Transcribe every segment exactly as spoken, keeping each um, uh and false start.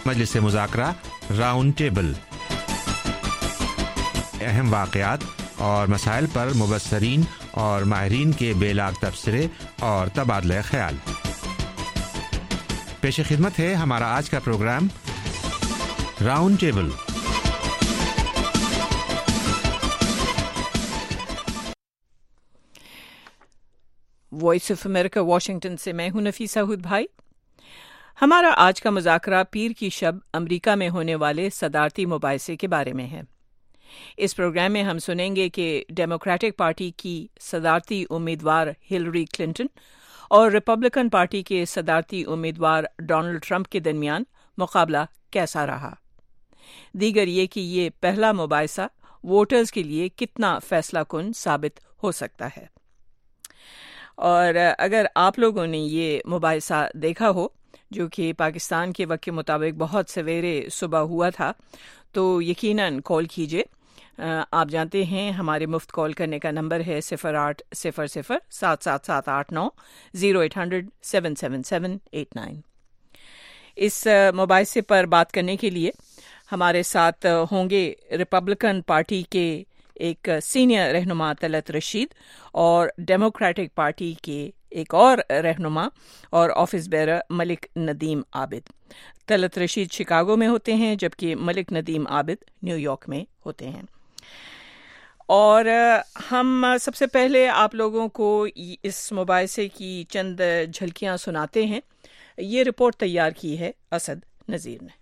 مجلس مذاکرہ round table, اہم واقعات اور مسائل پر مبصرین اور ماہرین کے بے لاگ تبصرے اور تبادلہ خیال۔ پیش خدمت ہے ہمارا آج کا programme round table. Voice of America Washington سے میں ہوں نفیسہ ہد بھائی۔ ہمارا آج کا مذاکرہ پیر کی شب امریکہ میں ہونے والے صدارتی مباحثے کے بارے میں ہے۔ اس پروگرام میں ہم سنیں گے کہ ڈیموکریٹک پارٹی کی صدارتی امیدوار ہلری کلنٹن اور ریپبلکن پارٹی کے صدارتی امیدوار ڈونلڈ ٹرمپ کے درمیان مقابلہ کیسا رہا، دیگر یہ کہ یہ پہلا مباحثہ ووٹرز کے لیے کتنا فیصلہ کن ثابت ہو سکتا ہے۔ اور اگر آپ لوگوں نے یہ مباحثہ دیکھا ہو جو کہ پاکستان کے وقت کے مطابق بہت سویرے صبح ہوا تھا تو یقیناً کال کیجیے۔ آپ جانتے ہیں ہمارے مفت کال کرنے کا نمبر ہے صفر آٹھ صفر صفر سات سات سات آٹھ نو zero eight hundred seven seven seven eight nine. اس مباحثے پر بات کرنے کے لیے ہمارے ساتھ ہوں گے ریپبلکن پارٹی کے ایک سینئر رہنما طلعت رشید اور ڈیموکریٹک پارٹی کے ایک اور رہنما اور office bearer Malik Nadeem Abid. Talat Rashid Chicago میں ہوتے ہیں جبکہ ملک ندیم عابد نیو یارک میں ہوتے ہیں۔ اور ہم سب سے پہلے آپ لوگوں کو اس مباحثے کی چند جھلکیاں سناتے ہیں۔ یہ رپورٹ تیار کی ہے اسد نذیر نے۔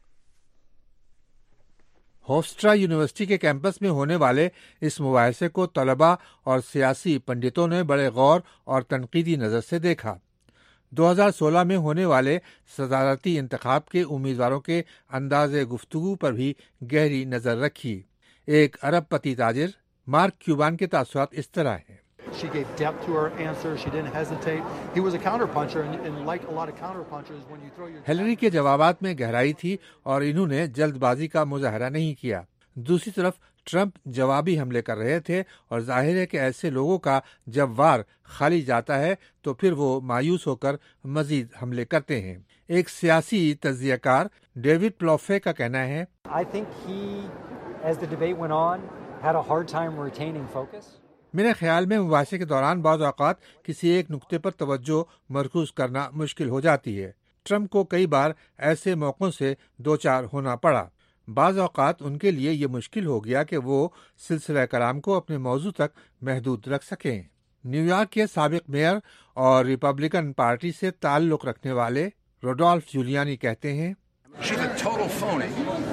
ہوفسٹرا یونیورسٹی کے کیمپس میں ہونے والے اس مباحثے کو طلباء اور سیاسی پنڈتوں نے بڑے غور اور تنقیدی نظر سے دیکھا۔ دو ہزار سولہ میں ہونے والے صدارتی انتخاب کے امیدواروں کے انداز گفتگو پر بھی گہری نظر رکھی۔ ایک ارب پتی تاجر مارک کیوبان کے تاثرات اس طرح ہیں۔ She gave depth to her answer. She didn't hesitate. He was a counterpuncher, and, and like a lot of counterpunchers, when you throw your Hillary کے جوابات میں گہرائی تھی اور انہوں نے جلد بازی کا مظاہرہ نہیں کیا۔ دوسری طرف ٹرمپ جوابی حملے کر رہے تھے اور ظاہر ہے کہ ایسے لوگوں کا جب وار خالی جاتا ہے تو پھر وہ مایوس ہو کر مزید حملے کرتے ہیں۔ ایک سیاسی تجزیہ کار ڈیوڈ پلوفے کا کہنا ہے، I think he, as the debate went on, had a hard time retaining focus. میرے خیال میں مباحثے کے دوران بعض اوقات کسی ایک نقطے پر توجہ مرکوز کرنا مشکل ہو جاتی ہے۔ ٹرمپ کو کئی بار ایسے موقعوں سے دوچار ہونا پڑا۔ بعض اوقات ان کے لیے یہ مشکل ہو گیا کہ وہ سلسلہ کلام کو اپنے موضوع تک محدود رکھ سکیں۔ نیو یارک کے سابق میئر اور ریپبلکن پارٹی سے تعلق رکھنے والے روڈولف جولیانی کہتے ہیں، She's a total phony.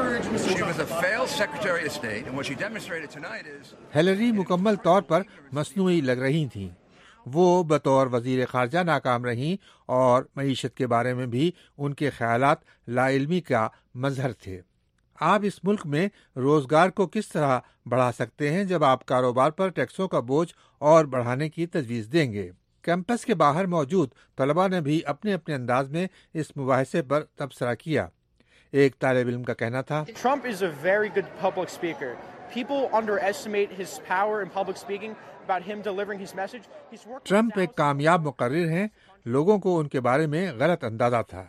She was a failed Secretary of State, and what she demonstrated tonight is Hillary مکمل طور پر مصنوعی لگ رہی تھیں۔ وہ بطور وزیر خارجہ ناکام رہیں اور معیشت کے بارے میں بھی ان کے خیالات لا علمی کا مظہر تھے۔ آپ اس ملک میں روزگار کو کس طرح بڑھا سکتے ہیں جب آپ کاروبار پر ٹیکسوں کا بوجھ اور بڑھانے کی تجویز دیں گے؟ کیمپس کے باہر موجود طلباء نے بھی اپنے اپنے انداز میں اس مباحثے پر تبصرہ کیا۔ ایک طالب علم کا کہنا تھا، Trump is a very good public speaker. People underestimate his power in public speaking about him delivering his message. He's working Trump ایک کامیاب مقرر ہیں، لوگوں کو ان کے بارے میں غلط اندازہ تھا۔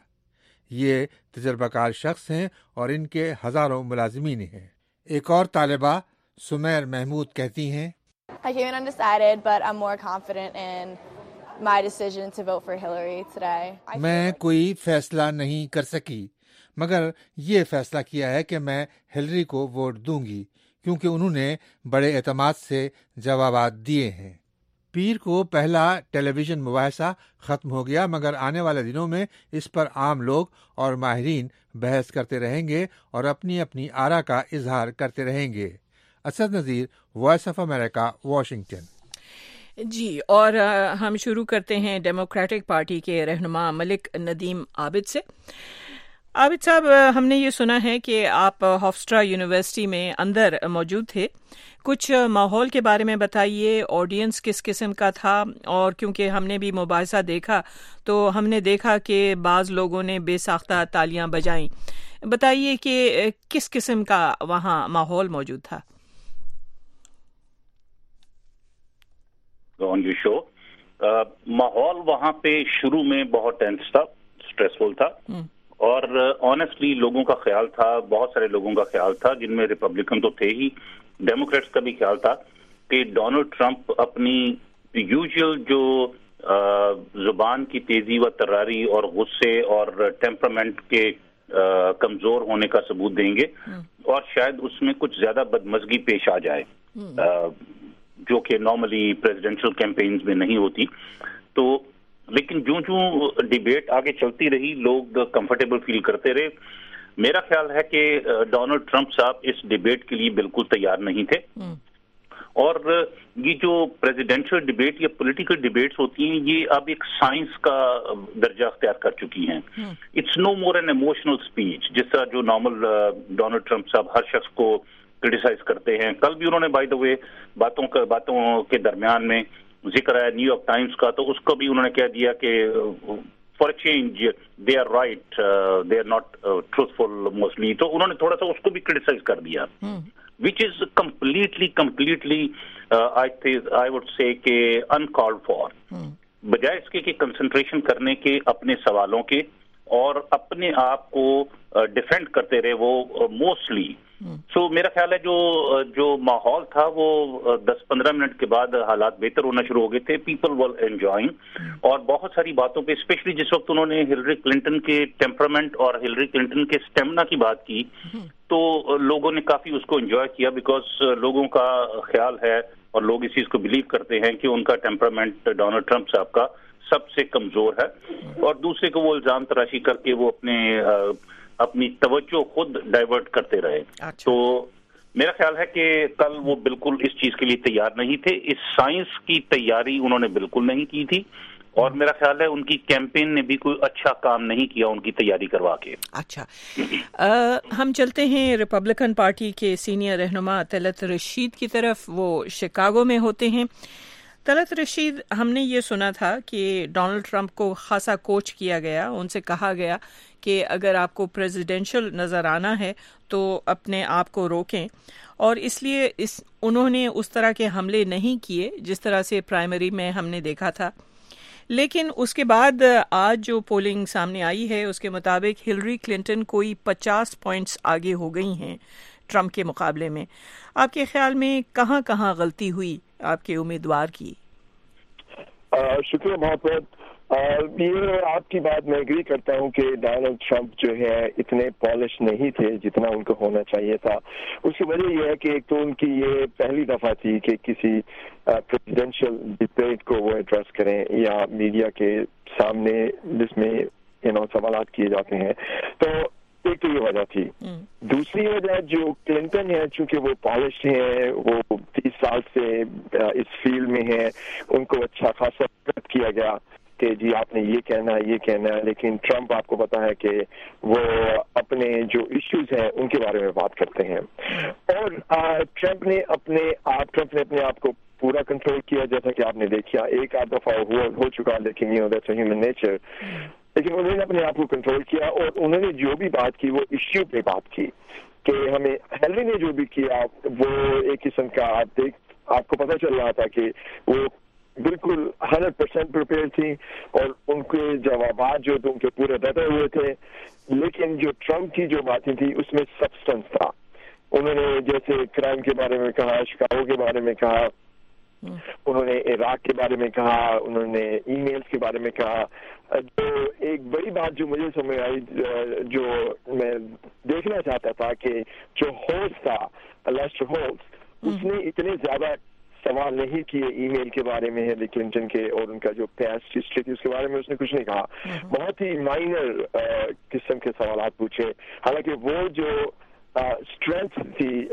یہ تجربہ کار شخص ہیں اور ان کے ہزاروں ملازمین ہیں۔ ایک اور طالبہ سمیر محمود کہتی ہیں، I came in undecided, but I'm more confident in my decision to vote for Hillary today. میں کوئی فیصلہ نہیں کر سکی مگر یہ فیصلہ کیا ہے کہ میں ہلری کو ووٹ دوں گی کیونکہ انہوں نے بڑے اعتماد سے جوابات دیے ہیں۔ پیر کو پہلا ٹیلی ویژن مباحثہ ختم ہو گیا مگر آنے والے دنوں میں اس پر عام لوگ اور ماہرین بحث کرتے رہیں گے اور اپنی اپنی آراء کا اظہار کرتے رہیں گے۔ Asad Nazir, voice of America, Washington. جی، اور ہم شروع کرتے ہیں ڈیموکریٹک پارٹی کے رہنما ملک ندیم عابد سے۔ عابد صاحب، ہم نے یہ سنا ہے کہ آپ ہوفسٹرا یونیورسٹی میں اندر موجود تھے، کچھ ماحول کے بارے میں بتائیے، آڈینس کس قسم کا تھا؟ اور کیونکہ ہم نے بھی مباحثہ دیکھا تو ہم نے دیکھا کہ بعض لوگوں نے بے ساختہ تالیاں بجائیں، بتائیے کہ کس قسم کا وہاں ماحول موجود تھا؟ آن یور شو ماحول وہاں پہ شروع میں بہت ٹینس تھا، اسٹریسفل تھا، اور آنیسٹلی لوگوں کا خیال تھا, بہت سارے لوگوں کا خیال تھا, جن میں ریپبلکن تو تھے ہی, ڈیموکریٹس کا بھی خیال تھا کہ ڈونلڈ ٹرمپ اپنی یوزول جو زبان کی تیزی و تراری اور غصے اور ٹیمپرامنٹ کے کمزور ہونے کا ثبوت دیں گے, اور شاید اس میں کچھ زیادہ بدمزگی پیش آ جائے جو کہ نارملی پریزیڈینشل کیمپینز میں نہیں ہوتی. تو لیکن جو جو ڈیبیٹ آگے چلتی رہی لوگ کمفرٹیبل فیل کرتے رہے. میرا خیال ہے کہ ڈونلڈ ٹرمپ صاحب اس ڈیبیٹ کے لیے بالکل تیار نہیں تھے, اور یہ جو پریزیڈینشل ڈیبیٹ یا پولیٹیکل ڈیبیٹس ہوتی ہیں یہ اب ایک سائنس کا درجہ اختیار کر چکی ہیں. It's no more an emotional speech, جس طرح جو نارمل ڈونلڈ ٹرمپ صاحب ہر شخص کو کرٹیسائز کرتے ہیں. کل بھی انہوں نے بائی دا وے باتوں کا باتوں کے درمیان میں ذکر ہے نیو یارک ٹائمز کا, تو اس کو بھی انہوں نے کہہ دیا کہ for a change they are right, they are not truthful mostly. تو انہوں نے تھوڑا سا اس کو بھی کرٹیسائز کر دیا, which is completely, completely, uh, I think, I would say کہ uncalled for. بجائے اس کے کہ کنسنٹریشن کرنے کے اپنے سوالوں کے اور اپنے آپ کو ڈیفینڈ کرتے رہے وہ موسٹلی. سو میرا خیال ہے جو جو ماحول تھا وہ دس پندرہ منٹ کے بعد حالات بہتر ہونا شروع ہو گئے تھے. پیپل ول انجوائنگ, اور بہت ساری باتوں پہ اسپیشلی جس وقت انہوں نے ہلری کلنٹن کے ٹیمپرامنٹ اور ہلری کلنٹن کے اسٹیمنا کی بات کی تو لوگوں نے کافی اس کو انجوائے کیا, بیکاز لوگوں کا خیال ہے اور لوگ اس چیز کو بلیو کرتے ہیں کہ ان کا ٹیمپرامنٹ ڈونلڈ ٹرمپ صاحب کا سب سے کمزور ہے, اور دوسرے کو وہ الزام تراشی کر کے وہ اپنے اپنی توجہ خود ڈائیورٹ کرتے رہے. تو میرا خیال ہے کہ کل وہ بالکل اس چیز کے لیے تیار نہیں تھے, اس سائنس کی تیاری انہوں نے بالکل نہیں کی تھی, اور میرا خیال ہے ان کی کیمپین نے بھی کوئی اچھا کام نہیں کیا ان کی تیاری کروا کے. اچھا, ہم چلتے ہیں ریپبلکن پارٹی کے سینئر رہنما طلعت رشید کی طرف. وہ شکاگو میں ہوتے ہیں. طلعت رشید, ہم نے یہ سنا تھا کہ ڈونلڈ ٹرمپ کو خاصا کوچ کیا گیا, ان سے کہا گیا کہ اگر آپ کو پریزیڈینشل نظر آنا ہے تو اپنے آپ کو روکیں, اور اس لیے اس انہوں نے اس طرح کے حملے نہیں کیے جس طرح سے پرائمری میں ہم نے دیکھا تھا. لیکن اس کے بعد آج جو پولنگ سامنے آئی ہے اس کے مطابق ہلری کلنٹن کوئی پچاس پوائنٹس آگے ہو گئی ہیں ٹرمپ کے مقابلے میں. آپ کے خیال میں کہاں کہاں غلطی ہوئی آپ کے امیدوار کی؟ شکریہ بہت بہت. یہ آپ کی بات میں ایگری کرتا ہوں کہ ڈونلڈ ٹرمپ جو ہے اتنے پالش نہیں تھے جتنا ان کو ہونا چاہیے تھا. اس کی وجہ یہ ہے کہ ایک تو ان کی یہ پہلی دفعہ تھی کہ کسی پریزیڈینشیل ڈبیٹ کو وہ ایڈریس کریں یا میڈیا کے سامنے جس میں یو نو سوالات کیے جاتے ہیں. تو ایک تو یہ وجہ تھی. دوسری وجہ جو کلنٹن ہے, چونکہ وہ پالش ہیں, وہ تیس سال سے اس فیلڈ میں ہیں, ان کو اچھا خاصا کیا گیا کہ جی آپ نے یہ کہنا ہے یہ کہنا ہے. لیکن ٹرمپ آپ کو پتا ہے کہ وہ اپنے جو ایشوز ہیں ان کے بارے میں بات کرتے ہیں, اور ٹرمپ نے اپنے آپ ٹرمپ نے اپنے آپ کو پورا کنٹرول کیا, جیسا کہ آپ نے دیکھا ایک آدھ دفعہ ہو چکا, لیکن you know that's human nature. لیکن انہوں نے اپنے آپ کو کنٹرول کیا, اور انہوں نے جو بھی بات کی وہ ایشو پہ بات کی کہ ہمیں ہیلری نے جو بھی کیا وہ ایک قسم کا آپ دیکھ آپ کو پتہ چل رہا تھا کہ وہ بالکل ہنڈریڈ پرسینٹ پریپیئر تھی, اور ان کے جوابات جو تھے ان کے پورے ڈٹے ہوئے تھے. لیکن جو ٹرمپ کی جو باتیں تھی اس میں سبسٹنس تھا. انہوں نے جیسے کرائم کے بارے میں کہا, شکاگو کے بارے میں کہا, انہوں نے عراق کے بارے میں کہا, انہوں نے ای میلز کے بارے میں کہا. جو ایک بڑی بات جو مجھے سمجھ آئی, جو میں دیکھنا چاہتا تھا کہ جو ہوسٹ تھا لیسٹر ہولٹز, اس نے اتنے زیادہ سوال نہیں کیے ای میل کے بارے میں ہیلری کلنٹن کے, اور ان کا جو پاسٹ ہسٹری تھی اس کے بارے میں اس نے کچھ نہیں کہا. بہت ہی مائنر قسم کے سوالات پوچھے, حالانکہ وہ جو اسٹرینتھ تھی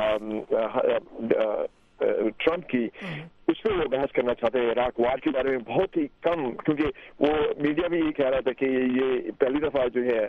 ٹرمپ کی اس پہ وہ بحث کرنا چاہتے ہیں. عراق وار کے بارے میں بہت ہی کم, کیونکہ وہ میڈیا بھی یہ کہہ رہا تھا کہ یہ پہلی دفعہ جو ہے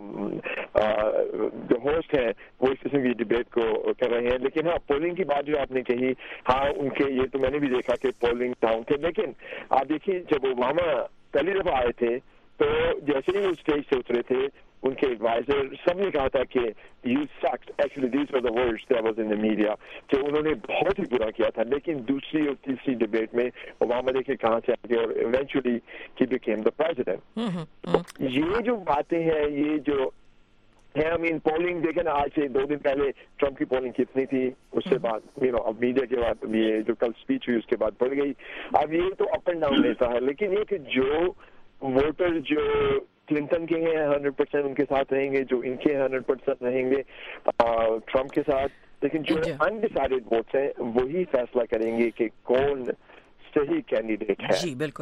جو ہوسٹ ہیں وہ اس قسم کی ڈبیٹ کو کر رہے ہیں. لیکن ہاں پولنگ کی بات جو آپ نے کہی, ہاں ان کے یہ تو میں نے بھی دیکھا کہ پولنگ ڈاؤن تھے. لیکن آپ دیکھیے جب اوباما پہلی دفعہ آئے تھے تو جیسے ہی وہ اسٹیج سے اترے تھے ان کے ایڈوائزر سب نے کہا تھا کہ you sucked, actually these were the words that was in the media, کہ انہوں نے بہت ہی برا کیا تھا. لیکن دوسری اور تیسری ڈبیٹ میں اوباما دیکھے کہاں سے آ گئے اور eventually he became the president. یہ جو باتیں ہیں, یہ جو ہے, آئی مین پولنگ دیکھیں نا, آج سے دو دن پہلے ٹرمپ کی پولنگ کتنی تھی, اس کے بعد یو نو اب میڈیا کے بعد یہ جو کل اسپیچ ہوئی اس کے بعد بڑھ گئی. اب یہ تو اپ اینڈ ڈاؤن رہتا ہے, لیکن یہ کہ جو ووٹر جو کلنٹن کے ہیں ہنڈریڈ پرسینٹ ان کے ساتھ رہیں گے, جو ان کے ہنڈریڈ پرسینٹ رہیں گے ٹرمپ کے ساتھ, لیکن جو انڈیسائیڈڈ ووٹس ہیں وہی فیصلہ کریں گے کہ کون صحیح کینڈیڈیٹ ہے. جی بالکل.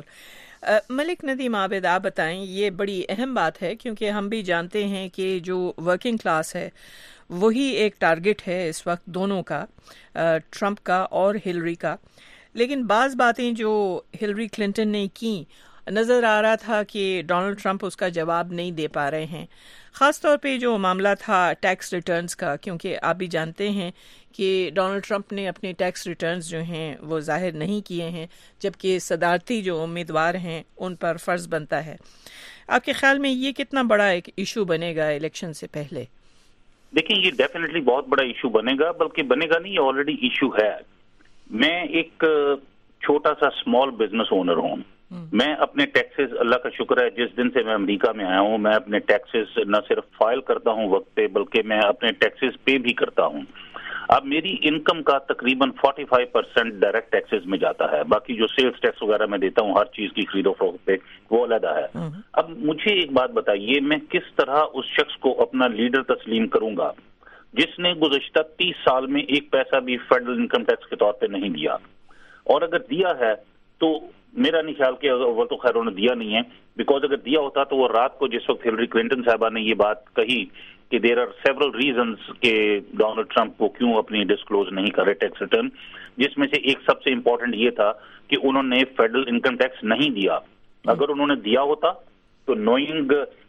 ملک ندیم عابد, آپ بتائیں, یہ بڑی اہم بات ہے کیونکہ ہم بھی جانتے ہیں کہ جو ورکنگ کلاس ہے وہی ایک ٹارگٹ ہے اس وقت دونوں کا, ٹرمپ کا اور ہلری کا. لیکن بعض باتیں جو ہلری کلنٹن نے کی, نظر آ رہا تھا کہ ڈونلڈ ٹرمپ اس کا جواب نہیں دے پا رہے ہیں, خاص طور پہ جو معاملہ تھا ٹیکس ریٹرنز کا, کیونکہ آپ بھی جانتے ہیں کہ ڈونلڈ ٹرمپ نے اپنے ٹیکس ریٹرنز جو ہیں وہ ظاہر نہیں کیے ہیں, جبکہ صدارتی جو امیدوار ہیں ان پر فرض بنتا ہے. آپ کے خیال میں یہ کتنا بڑا ایک ایشو بنے گا الیکشن سے پہلے؟ دیکھیں, یہ ڈیفینیٹلی بہت بڑا ایشو بنے گا, بلکہ بنے گا نہیں, آلریڈی ایشو ہے. میں ایک چھوٹا سا اسمال بزنس اونر ہوں. میں اپنے ٹیکسز, اللہ کا شکر ہے جس دن سے میں امریکہ میں آیا ہوں, میں اپنے ٹیکسز نہ صرف فائل کرتا ہوں وقت پہ, بلکہ میں اپنے ٹیکسز پے بھی کرتا ہوں. اب میری انکم کا تقریباً forty five percent direct taxes میں جاتا ہے, باقی جو سیلز ٹیکس وغیرہ میں دیتا ہوں ہر چیز کی خرید و فروخت پہ وہ علیحدہ ہے. اب مجھے ایک بات بتائیے, میں کس طرح اس شخص کو اپنا لیڈر تسلیم کروں گا جس نے گزشتہ تیس سال میں ایک پیسہ بھی فیڈرل انکم ٹیکس کے طور پہ نہیں دیا, اور اگر دیا ہے تو میرا نہیں خیال کہ وہ تو خیر انہوں نے دیا نہیں ہے, بیکاز اگر دیا ہوتا تو وہ رات کو جس وقت ہلری کلنٹن صاحبہ نے یہ بات کہی کہ دیر آر سیورل ریزنز کہ ڈونلڈ ٹرمپ کو کیوں اپنی ڈسکلوز نہیں کرے ٹیکس ریٹرن, جس میں سے ایک سب سے امپورٹنٹ یہ تھا کہ انہوں نے فیڈرل انکم ٹیکس نہیں دیا. اگر انہوں نے دیا ہوتا تو knowing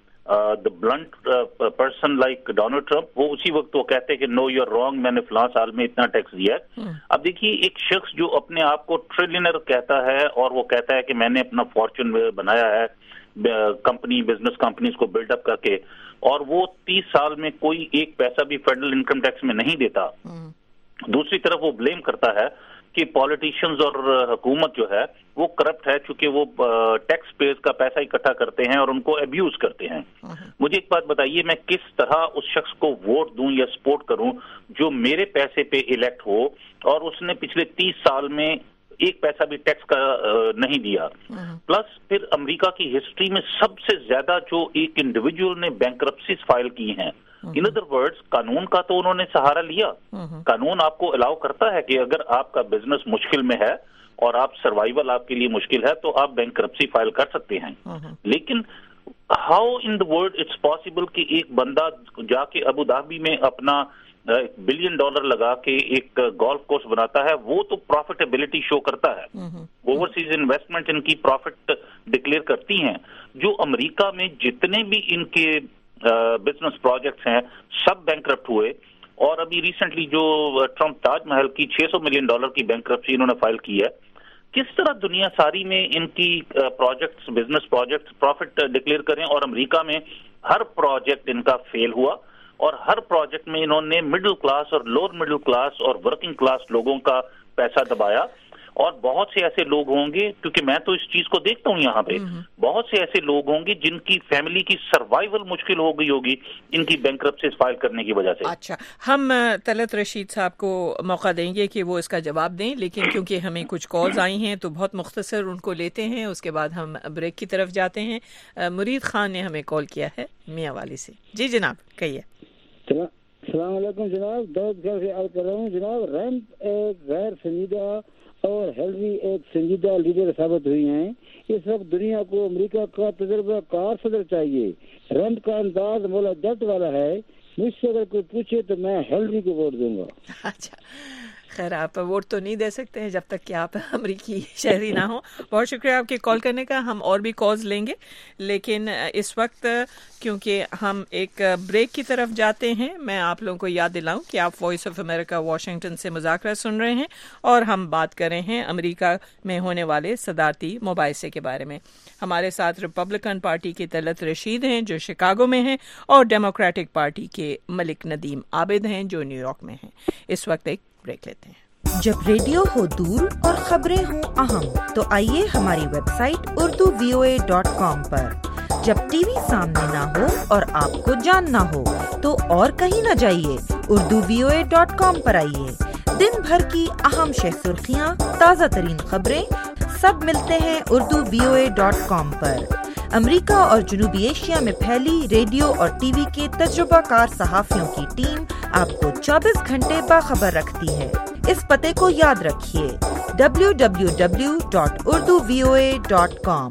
the blunt person like Donald Trump, وہ اسی وقت وہ کہتے کہ نو یو آر رانگ, میں نے فلاں سال میں اتنا ٹیکس دیا ہے. اب دیکھیے, ایک شخص جو اپنے آپ کو ٹریلینر کہتا ہے اور وہ کہتا ہے کہ میں نے اپنا فارچون بنایا ہے کمپنی بزنس کمپنیز کو بلڈ اپ کر کے, اور وہ تیس سال میں کوئی ایک پیسہ بھی فیڈرل انکم ٹیکس میں نہیں دیتا. دوسری طرف وہ بلیم کرتا ہے کہ پالیٹیشینز اور حکومت جو ہے وہ کرپٹ ہے, چونکہ وہ ٹیکس پیز کا پیسہ اکٹھا کرتے ہیں اور ان کو ابیوز کرتے ہیں. مجھے ایک بات بتائیے, میں کس طرح اس شخص کو ووٹ دوں یا سپورٹ کروں جو میرے پیسے پہ الیکٹ ہو اور اس نے پچھلے تیس سال میں ایک پیسہ بھی ٹیکس کا نہیں دیا. پلس پھر امریکہ کی ہسٹری میں سب سے زیادہ جو ایک انڈیویجول نے بینکرپسیز فائل کی ہیں, ان ادر ورڈز قانون کا تو انہوں نے سہارا لیا. قانون آپ کو الاؤ کرتا ہے کہ اگر آپ کا بزنس مشکل میں ہے اور آپ سروائیول آپ کے لیے مشکل ہے تو آپ بینکرپسی فائل کر سکتے ہیں. لیکن how in the world it's possible کہ ایک بندہ جا کے ابو دھابی میں اپنا بلین ڈالر لگا کے ایک گولف کورس بناتا ہے, وہ تو پروفیٹیبلٹی شو کرتا ہے, اوورسیز انویسٹمنٹ ان کی پروفٹ ڈکلیئر کرتی ہیں. جو امریکہ میں جتنے بھی ان کے بزنس پروجیکٹس ہیں سب بینکرپٹ ہوئے, اور ابھی ریسنٹلی جو ٹرمپ تاج محل کی چھ سو ملین ڈالر کی بینکرپسی انہوں نے فائل کی ہے. کس طرح دنیا ساری میں ان کی projects business projects profit declare کریں, اور امریکہ میں ہر پروجیکٹ ان کا فیل ہوا, اور ہر پروجیکٹ میں انہوں نے مڈل کلاس اور لوور مڈل کلاس اور ورکنگ کلاس لوگوں کا پیسہ دبایا. اور بہت سے ایسے لوگ ہوں گے, کیونکہ میں تو اس چیز کو دیکھتا ہوں یہاں پہ, بہت سے ایسے لوگ ہوں گے جن کی فیملی کی سروائیول مشکل ہو گئی ہوگی ان کی بینکرپسیز فائل کرنے کی وجہ سے. اچھا, ہم طلعت رشید صاحب کو موقع دیں گے کہ وہ اس کا جواب دیں, لیکن کیونکہ ہمیں کچھ کالز آئی ہیں تو بہت مختصر ان کو لیتے ہیں, اس کے بعد ہم بریک کی طرف جاتے ہیں. مرید خان نے ہمیں کال کیا ہے میاں والی سے. جی جناب کہیے. السلام علیکم جناب, دودھ گھر سے عرض کر رہا ہوں جناب. ٹرمپ ایک غیر سنجیدہ اور ہلری ایک سنجیدہ لیڈر ثابت ہوئی ہیں. اس وقت دنیا کو امریکہ کا تجربہ کار صدر چاہیے. ٹرمپ کا انداز مولا جٹ والا ہے. مجھ سے اگر کوئی پوچھے تو میں ہلری کو ووٹ دوں گا. اچھا خیر آپ ووٹ تو نہیں دے سکتے ہیں جب تک کہ آپ امریکی شہری نہ ہوں. بہت شکریہ آپ کے کال کرنے کا. ہم اور بھی کالز لیں گے لیکن اس وقت کیونکہ ہم ایک بریک کی طرف جاتے ہیں, میں آپ لوگوں کو یاد دلاؤں کہ آپ وائس آف امریکہ واشنگٹن سے مذاکرہ سن رہے ہیں اور ہم بات کر رہے ہیں امریکہ میں ہونے والے صدارتی مباحثے کے بارے میں. ہمارے ساتھ ریپبلکن پارٹی کے طلعت رشید ہیں جو شکاگو میں ہیں, اور ڈیموکریٹک پارٹی کے ملک ندیم عابد ہیں جو نیو یارک میں ہیں. اس وقت ایک بریک لیتے ہیں. جب ریڈیو ہو دور اور خبریں ہوں اہم تو آئیے ہماری website Urdu V O A dot com پر. جب ٹی وی سامنے نہ ہو اور آپ کو جاننا ہو تو اور کہیں نہ جائیے, Urdu V O A dot com پر آئیے. دن بھر کی اہم شہ سرخیاں, تازہ ترین خبریں سب ملتے ہیں Urdu V O A dot com پر. امریکہ اور جنوبی ایشیا میں پھیلی ریڈیو اور ٹی وی کے تجربہ کار صحافیوں کی ٹیم آپ کو چوبیس گھنٹے باخبر رکھتی ہے. اس پتے کو یاد رکھیے W W W dot Urdu V O A dot com.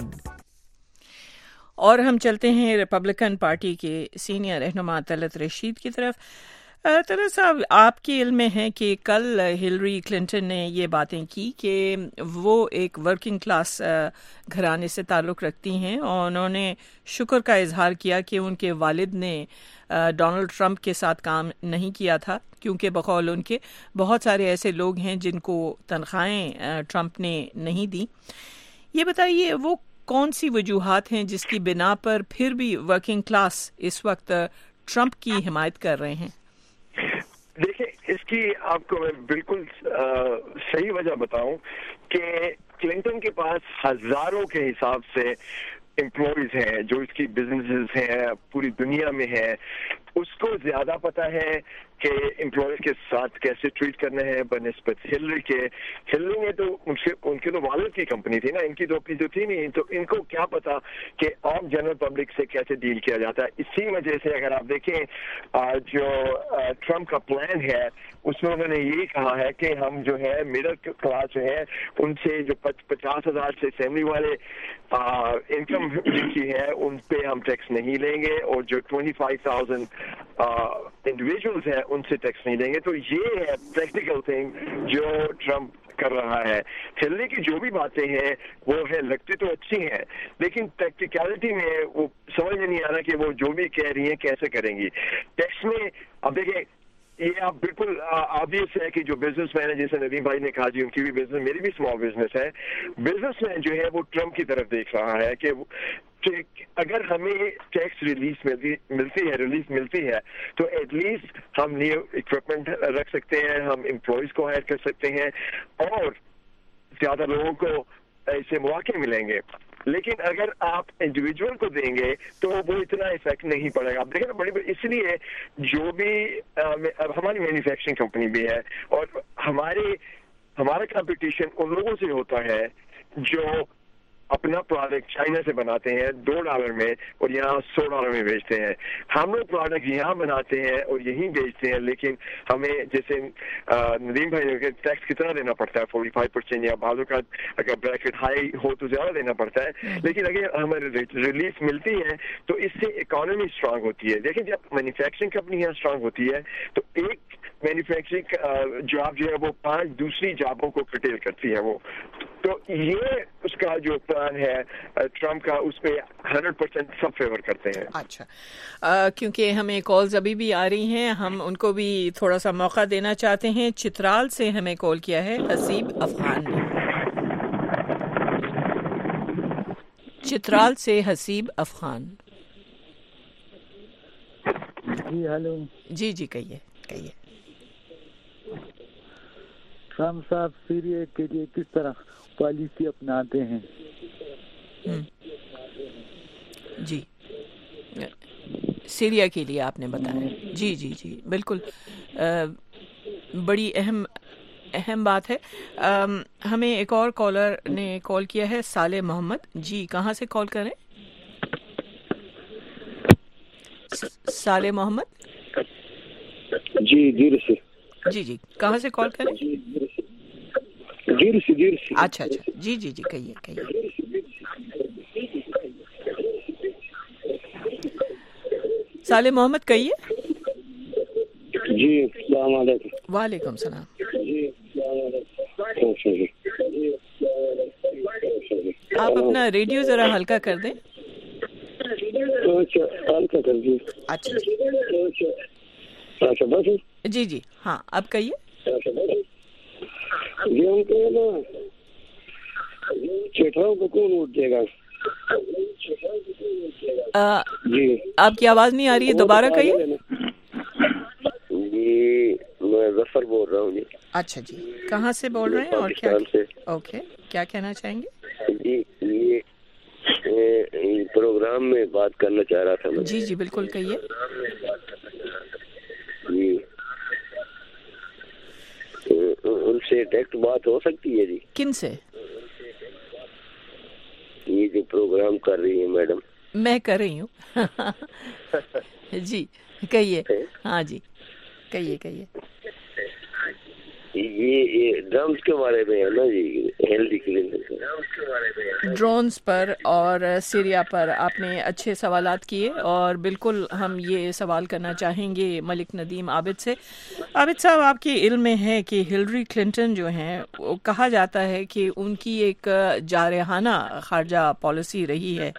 اور ہم چلتے ہیں ریپبلکن پارٹی کے سینئر رہنما طلعت رشید کی طرف. طلعت صاحب, آپ کے علم میں ہے کہ کل ہلری کلنٹن نے یہ باتیں کی کہ وہ ایک ورکنگ کلاس گھرانے سے تعلق رکھتی ہیں, اور انہوں نے شکر کا اظہار کیا کہ ان کے والد نے ڈونلڈ ٹرمپ کے ساتھ کام نہیں کیا تھا, کیونکہ بقول ان کے بہت سارے ایسے لوگ ہیں جن کو تنخواہیں ٹرمپ نے نہیں دی. یہ بتائیے وہ کون سی وجوہات ہیں جس کی بنا پر پھر بھی ورکنگ کلاس اس وقت ٹرمپ کی حمایت کر رہے ہیں؟ دیکھیں, اس کی آپ کو میں بالکل صحیح وجہ بتاؤں کہ کلنٹن کے پاس ہزاروں کے حساب سے امپلائیز ہیں جو اس کی بزنسز ہیں پوری دنیا میں ہیں. اس کو زیادہ پتا ہے کہ امپلائیز کے ساتھ کیسے ٹریٹ کرنا ہے بنسبت ہلری کے. ہلری نے تو ان کے تو والد کی کمپنی تھی نا, ان کی تو اپنی تو تھی نہیں, تو ان کو کیا پتا کہ عام جنرل پبلک سے کیسے ڈیل کیا جاتا ہے. اسی وجہ سے اگر آپ دیکھیں جو ٹرمپ کا پلان ہے اس میں انہوں نے یہی کہا ہے کہ ہم جو ہے مڈل کلاس جو ہے ان سے جو پچاس ہزار سے فیملی والے انکم جن کی ہے ان پہ ہم ٹیکس نہیں لیں گے, اور جو ٹوینٹی فائیو تھاؤزینڈ انڈیویجولز ہیں ان سے ٹیکس نہیں دیں گے. تو یہ ہے پریکٹیکل تھنگ جو ٹرمپ کر رہا ہے. ہلری کی جو بھی باتیں ہیں وہ ہے لگتی تو اچھی ہیں, لیکن پریکٹیکلٹی میں وہ سمجھ میں نہیں آ رہا کہ وہ جو بھی کہہ رہی ہیں کیسے کریں گی. ٹیکس میں اب دیکھیں یہ آپ بالکل آبویس ہے کہ جو بزنس مین ہے, جیسے ندیم بھائی نے کہا جی ان کی بھی بزنس, میری بھی اسمال بزنس ہے, بزنس مین جو ہے وہ ٹرمپ کی طرف دیکھ رہا ہے کہ اگر ہمیں ٹیکس ریلیز ملتی ہے ریلیز ملتی ہے تو ایٹ لیسٹ ہم نیو اکوپمنٹ رکھ سکتے ہیں, ہم امپلائیز کو ہائر کر سکتے ہیں, اور زیادہ لوگوں کو ایسے مواقع ملیں گے. لیکن اگر آپ انڈیویجول کو دیں گے تو وہ اتنا افیکٹ نہیں پڑے گا. آپ دیکھیں نا بڑی بڑی اس لیے جو بھی ہماری مینوفیکچرنگ کمپنی بھی ہے اور ہمارے ہمارا کمپٹیشن ان لوگوں سے ہوتا ہے جو اپنا پروڈکٹ چائنا سے بناتے ہیں دو ڈالر میں اور یہاں سو ڈالر میں بیچتے ہیں. ہم لوگ پروڈکٹ یہاں بناتے ہیں اور یہیں بیچتے ہیں, لیکن ہمیں جیسے ندیم بھائی نے ٹیکس کتنا دینا پڑتا ہے, فورٹی فائیو پرسینٹ یا بعضوں کا اگر بریکٹ ہائی ہو تو زیادہ دینا پڑتا ہے. لیکن اگر ہمیں ریلیف ملتی ہے تو اس سے اکانومی اسٹرانگ ہوتی ہے. دیکھیں جب مینوفیکچرنگ کمپنی یہاں اسٹرانگ ہوتی ہے تو ایک مینوفیکچرنگ جاب جو ہے وہ پانچ دوسری جابوں کو کرٹیل کرتی ہے. وہ تو یہ اس کا جو پلان ہے ٹرمپ کا, اس پہ ہنڈریڈ پرسینٹ سب فیور کرتے ہیں. اچھا, کیونکہ ہمیں کالز ابھی بھی آ رہی ہیں, ہم ان کو بھی تھوڑا سا موقع دینا چاہتے ہیں. چترال سے ہمیں کال کیا ہے حسیب افغان نے. چترال سے حسیب افغان. جی ہلو. جی جی کہیے کہیے. ٹرمپ صاحب سیریا کے لیے کس طرح پالیسی اپناتے ہیں؟ جی سیریا کے لیے آپ نے بتایا. جی جی جی بالکل, بڑی اہم اہم بات ہے. ہمیں ایک اور کالر نے کال کیا ہے, صالح محمد. جی کہاں سے کال کریں؟ صالح محمد. جی جی سے. جی جی کہاں سے کال کریں؟ جیر سے. جیر سے. اچھا اچھا جی جی جی کہیے کہیے. صالح محمد کہیے. جی السلام علیکم. وعلیکم السلام. جی آپ اپنا ریڈیو ذرا ہلکا کر دیں. اچھا ہلکا کر دیجیے. اچھا اچھا بس جی جی ہاں اب کہیے. جی ہم کہے نا چٹھاؤں کو کون ووٹ دے گا؟ جی آپ کی آواز نہیں آ رہی ہے, دوبارہ کہیے. جی میں ظفر بول رہا ہوں. جی اچھا جی کہاں سے بول رہے ہیں اور کیا سے؟ اوکے کیا کہنا چاہیں گے؟ جی یہ پروگرام میں بات کرنا چاہ رہا تھا میں. جی جی بالکل کہیے. جی ان سے ڈائریکٹ بات ہو سکتی ہے؟ جی کن سے؟ یہ جو پروگرام کر رہی ہے میڈم. میں کر رہی ہوں. جی کہیے. ہاں جی کہیے کہیے. یہ ڈرمز کے بارے میں ہے نا جی, ہیلری کلنٹن. ڈرونز پر اور سیریا پر آپ نے اچھے سوالات کیے, اور بالکل ہم یہ سوال کرنا چاہیں گے ملک ندیم عابد سے. عابد صاحب آپ کے علم میں ہے کہ ہلری کلنٹن جو ہیں وہ کہا جاتا ہے کہ ان کی ایک جارحانہ خارجہ پالیسی رہی ہے.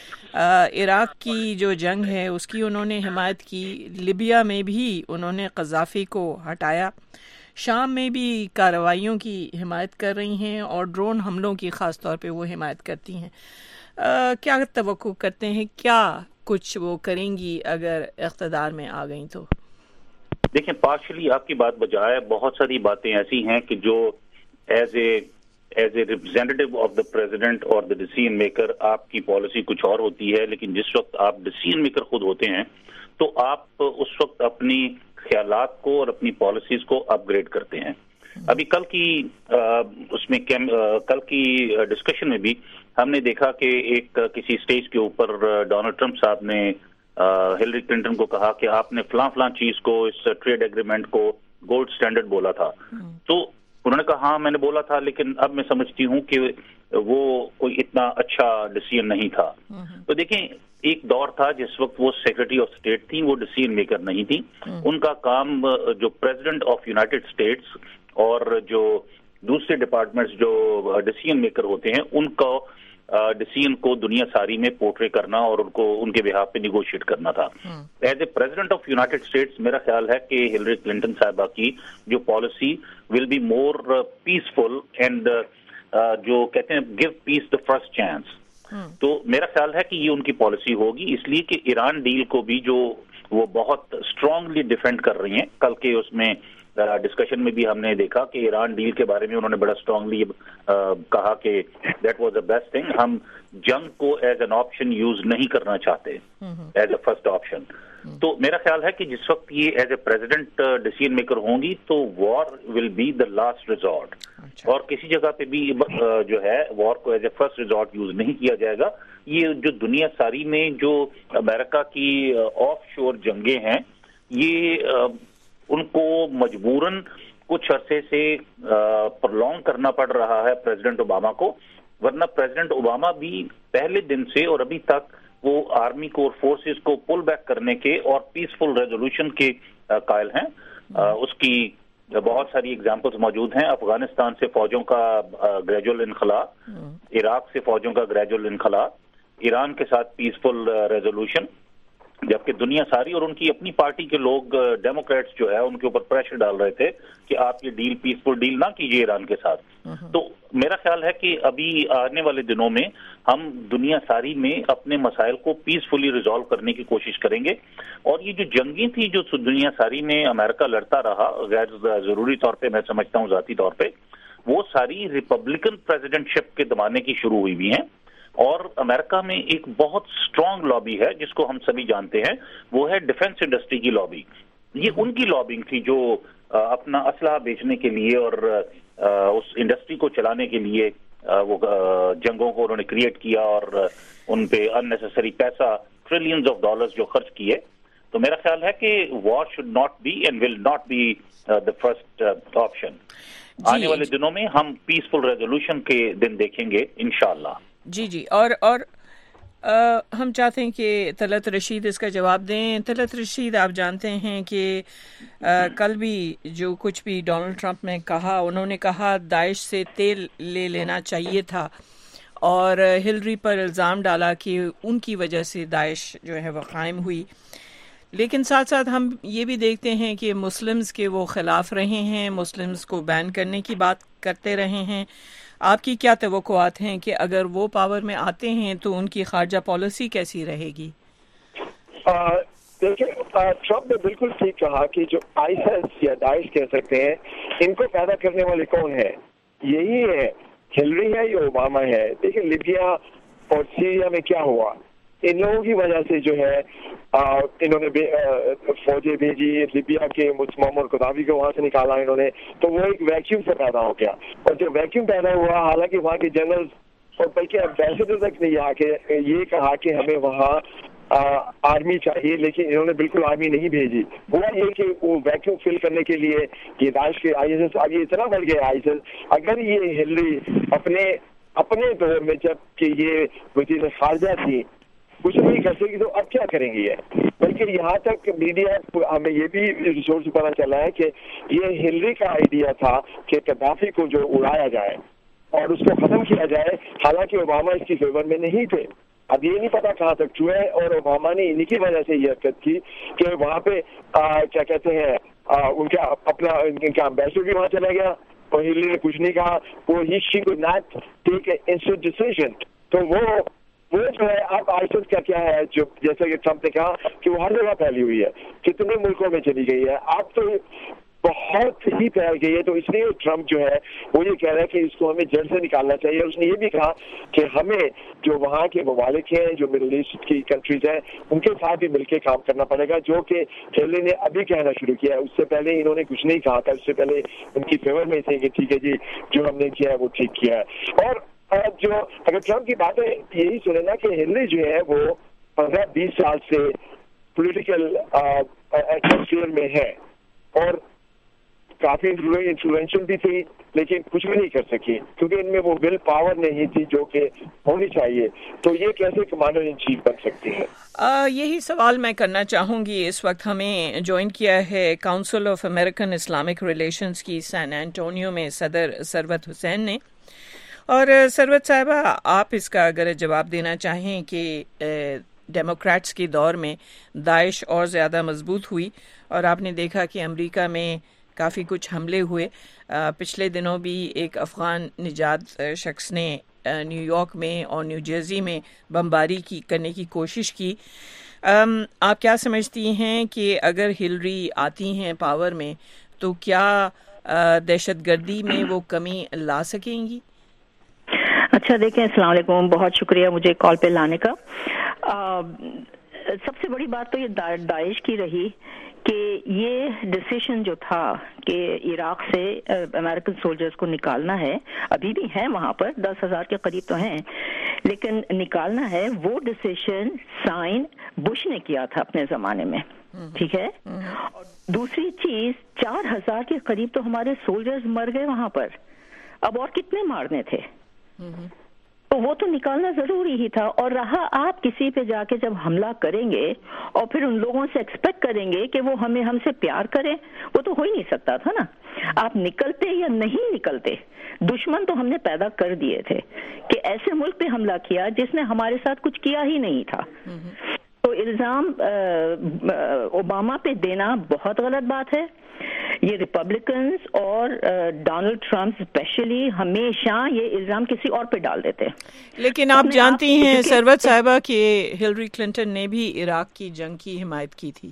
عراق کی جو جنگ ہے اس کی انہوں نے حمایت کی, لیبیا میں بھی انہوں نے قذافی کو ہٹایا, شام میں بھی کارروائیوں کی حمایت کر رہی ہیں, اور ڈرون حملوں کی خاص طور پہ وہ حمایت کرتی ہیں. آ, کیا توقع کرتے ہیں کیا کچھ وہ کریں گی اگر اقتدار میں آ گئیں تو؟ دیکھیں پارشلی آپ کی بات بجائے بہت ساری باتیں ایسی ہیں کہ جو as a as a representative of the president اور دا ڈیسیژن میکر آپ کی پالیسی کچھ اور ہوتی ہے, لیکن جس وقت آپ ڈیسیژن میکر خود ہوتے ہیں تو آپ اس وقت اپنی خیالات کو اور اپنی پالیسیز کو اپ گریڈ کرتے ہیں. ابھی کل کی اس میں کل کی ڈسکشن میں بھی ہم نے دیکھا کہ ایک کسی سٹیج کے اوپر ڈونلڈ ٹرمپ صاحب نے ہلری کلنٹن کو کہا کہ آپ نے فلاں فلاں چیز کو, اس ٹریڈ ایگریمنٹ کو گولڈ سٹینڈرڈ بولا تھا. تو انہوں نے کہا ہاں میں نے بولا تھا, لیکن اب میں سمجھتی ہوں کہ وہ کوئی اتنا اچھا ڈیسیژن نہیں تھا. تو دیکھیں ایک دور تھا جس وقت وہ سیکرٹری آف اسٹیٹ تھیں, وہ ڈیسیژن میکر نہیں تھیں. ان کا کام جو پریزیڈنٹ آف یونائٹڈ اسٹیٹس اور جو دوسرے ڈپارٹمنٹس جو ڈیسیژن میکر ہوتے ہیں ان کا ڈیسیژن کو دنیا ساری میں پورٹرے کرنا اور ان کو ان کے بہاف پہ نیگوشیٹ کرنا تھا. As a president of United States میرا خیال ہے کہ ہلری کلنٹن صاحبہ کی جو policy will be more peaceful and جو کہتے ہیں give peace the first chance. تو میرا خیال ہے کہ یہ ان کی پالیسی ہوگی, اس لیے کہ ایران ڈیل کو بھی جو وہ بہت اسٹرانگلی ڈیفینڈ کر رہی ہیں. کل کے اس میں ڈسکشن میں بھی ہم نے دیکھا کہ ایران ڈیل کے بارے میں انہوں نے بڑا اسٹرانگلی کہا کہ that was the best thing. ہم جنگ کو ایز این آپشن یوز نہیں کرنا چاہتے ایز اے فرسٹ آپشن. تو میرا خیال ہے کہ جس وقت یہ as a president decision maker ہوں گی تو war will be the last resort, اور کسی جگہ پہ بھی جو ہے وار کو as a first resort use نہیں کیا جائے گا. یہ جو دنیا ساری میں جو امریکہ کی آف شور جنگیں ہیں یہ ان کو مجبوراً کچھ عرصے سے پرلونگ کرنا پڑ رہا ہے پریزیڈنٹ اوباما کو, ورنہ پریزیڈنٹ اوباما بھی پہلے دن سے اور ابھی تک وہ آرمی کو اور فورسز کو پل بیک کرنے کے اور پیسفل ریزولوشن کے قائل ہیں. اس کی بہت ساری ایگزامپلز موجود ہیں. افغانستان سے فوجوں کا گریجول انخلا, عراق سے فوجوں کا گریجول انخلا, ایران کے ساتھ پیسفل ریزولوشن, جبکہ دنیا ساری اور ان کی اپنی پارٹی کے لوگ ڈیموکریٹس جو ہے ان کے اوپر پریشر ڈال رہے تھے کہ آپ یہ ڈیل پیسفل ڈیل نہ کیجیے ایران کے ساتھ. تو میرا خیال ہے کہ ابھی آنے والے دنوں میں ہم دنیا ساری میں اپنے مسائل کو پیسفلی ریزالو کرنے کی کوشش کریں گے. اور یہ جو جنگیں تھیں جو دنیا ساری میں امریکہ لڑتا رہا غیر ضروری طور پہ, میں سمجھتا ہوں ذاتی طور پہ, وہ ساری ریپبلکن پریزیڈنٹ شپ کے زمانے کی شروع ہوئی ہوئی ہیں. اور امریکہ میں ایک بہت اسٹرانگ لابی ہے جس کو ہم سبھی جانتے ہیں, وہ ہے ڈیفنس انڈسٹری کی لابی. یہ ان کی لابنگ تھی جو اپنا اسلحہ بیچنے کے لیے اور اس انڈسٹری کو چلانے کے لیے وہ جنگوں کو انہوں نے کریٹ کیا اور ان پہ ان نیسیسری پیسہ ٹریلینز آف ڈالرز جو خرچ کیے. تو میرا خیال ہے کہ war should not be and will not be the first option. آنے والے دنوں میں ہم پیسفل ریزولوشن کے دن دیکھیں گے انشاءاللہ. جی جی اور اور आ, हम चाहते हैं कि तलत रशीद इसका जवाब दें। तलत रशीद, आप जानते हैं कि आ, कल भी जो कुछ भी डोनाल्ड ट्रंप ने कहा, उन्होंने कहा दाइश से तेल ले लेना चाहिए था और हिलरी पर इल्ज़ाम डाला कि उनकी वजह से दाइश जो है वो कायम हुई। लेकिन साथ साथ हम ये भी देखते हैं कि मुस्लिम्स के वो खिलाफ रहे हैं, मुस्लिम्स को बैन करने की बात करते रहे हैं। आपकी क्या तवक्कुआत हैं कि अगर वो पावर में आते हैं तो उनकी खारजा पॉलिसी कैसी रहेगी? देखिए, ट्रंप ने बिल्कुल ठीक कहा कि जो आईएस या दाइश कह सकते हैं, इनको पैदा करने वाले कौन है? यही है, हिलरी है या ओबामा है। देखिए, लिबिया और सीरिया में क्या हुआ, इन लोगों की वजह से जो है आ, इन्होंने फौजें भेजी, लिबिया के मुअम्मर गद्दाफी को वहां से निकाला इन्होंने, तो वो एक वैक्यूम से पैदा हो गया। और जब वैक्यूम पैदा हुआ, हालांकि वहाँ के जनरल और बल्कि एम्बेसडर तक ने आके ये कहा कि हमें वहाँ आर्मी चाहिए, लेकिन इन्होंने बिल्कुल आर्मी नहीं भेजी। हुआ ये कि वो वैक्यूम फिल करने के लिए ये दाइश के आईएसएस आगे इतना बढ़ गया आईएसएस, अगर ये हिलरी अपने अपने दौर में जब कि ये वज़ीर खारजा थी कुछ नहीं कर सकी, तो अब क्या करेंगी ये? बल्कि यहाँ तक मीडिया हमें ये भी रिसोर्स पता चला है कि ये हिलरी का आइडिया था कि गद्दाफी को जो उड़ाया जाए और उसको खत्म किया जाए, हालांकि ओबामा इसकी फेवर में नहीं थे। अब ये नहीं पता कहाँ तक छुए, और ओबामा ने इन्हीं की वजह से ये हरकत की कि वहाँ पे आ, क्या कहते हैं आ, उनका अपना उनका एम्बेसडर भी वहाँ चला गया और हिलरी ने कुछ नहीं कहा। वो ही she could not take an instant decision. तो वो वो जो है, अब आईएसएस का क्या है, जो जैसा कि ट्रंप ने कहा कि वो हर जगह फैली हुई है, कितने मुल्कों में चली गई है, अब तो बहुत ही फैल गई है। तो इसलिए ट्रंप जो है वो ये कह रहा है कि इसको हमें जड़ से निकालना चाहिए। उसने ये भी कहा कि हमें जो वहाँ के ममालिक हैं, जो मिडिल ईस्ट की कंट्रीज हैं, उनके साथ भी मिलकर काम करना पड़ेगा, जो कि हिलरी ने अभी कहना शुरू किया है। उससे पहले इन्होंने कुछ नहीं कहा था, उससे पहले उनकी फेवर में थे कि ठीक है जी, जो हमने किया है वो ठीक किया है। और जो अगर ट्रंप की बातें यही सुने ना कि हिलरी जो है वो पंद्रह बीस साल से पॉलिटिकल एटमॉस्फेयर में है और काफी इन्फ्लुएंशियल भी थी, लेकिन कुछ भी नहीं कर सकी क्योंकि इनमें वो विल पावर नहीं थी जो कि होनी चाहिए। तो ये कैसे कमांडर इन चीफ बन सकती है? आ, यही सवाल मैं करना चाहूँगी। इस वक्त हमें ज्वाइन किया है Council of American Islamic Relations की सैन एंटोनियो में सदर सरवत हुसैन ने। और सरवत साहिबा, आप इसका अगर जवाब देना चाहें कि डेमोक्रेट्स के दौर में दाइश और ज़्यादा मजबूत हुई और आपने देखा कि अमेरिका में काफ़ी कुछ हमले हुए। पिछले दिनों भी एक अफ़गान निजात शख्स ने न्यूयॉर्क में और न्यू जर्सी में बमबारी की करने की कोशिश की। आप क्या समझती हैं कि अगर हिलरी आती हैं पावर में तो क्या दहशतगर्दी में वो कमी ला सकेंगी? अच्छा, देखें, अस्सलाम वालेकुम, बहुत शुक्रिया मुझे कॉल पे लाने का। आ, सबसे बड़ी बात तो ये दा, दाइश की रही कि ये डिसीजन जो था कि इराक से अमेरिकन सोल्जर्स को निकालना है, अभी भी हैं वहाँ पर, दस हजार के करीब तो हैं, लेकिन निकालना है, वो डिसीजन साइन बुश ने किया था अपने ज़माने में, ठीक है। और दूसरी चीज़, चार हजार के करीब तो हमारे सोल्जर्स मर गए वहाँ पर, अब और कितने मारने थे, तो वो तो निकालना जरूरी ही था। और रहा आप किसी पे जाके जब हमला करेंगे और फिर उन लोगों से एक्सपेक्ट करेंगे कि वो हमें हमसे प्यार करें, वो तो हो ही नहीं सकता था ना। आप निकलते या नहीं निकलते, दुश्मन तो हमने पैदा कर दिए थे कि ऐसे मुल्क पे हमला किया जिसने हमारे साथ कुछ किया ही नहीं था। तो इल्जाम ओबामा पे देना बहुत गलत बात है। ये रिपब्लिकन्स और डोनाल्ड ट्रंप स्पेशली हमेशा ये इल्जाम किसी और पे डाल देते हैं। लेकिन आप जानती हैं सरवत साहिबा कि हिलरी क्लिंटन ने भी इराक की जंग की हिमायत की थी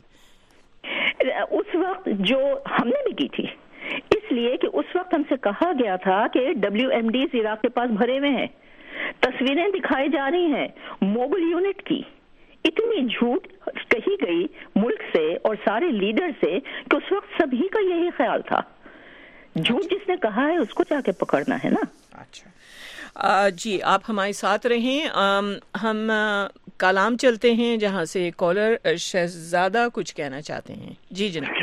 उस वक्त, जो हमने भी की थी, इसलिए कि उस वक्त हमसे कहा गया था कि डब्ल्यू एम डीज इराक के पास भरे हुए हैं, तस्वीरें दिखाई जा रही हैं मोगल यूनिट की। इतनी झूठ कही गई मुल्क से और सारे लीडर से कि उस वक्त सभी का यही ख्याल था। झूठ जिसने कहा है उसको जाके पकड़ना है ना। अच्छा आ, जी, आप हमारे साथ रहें। आ, हम आ, कलाम चलते हैं जहां से कॉलर शहजादा कुछ कहना चाहते हैं। जी जनाब।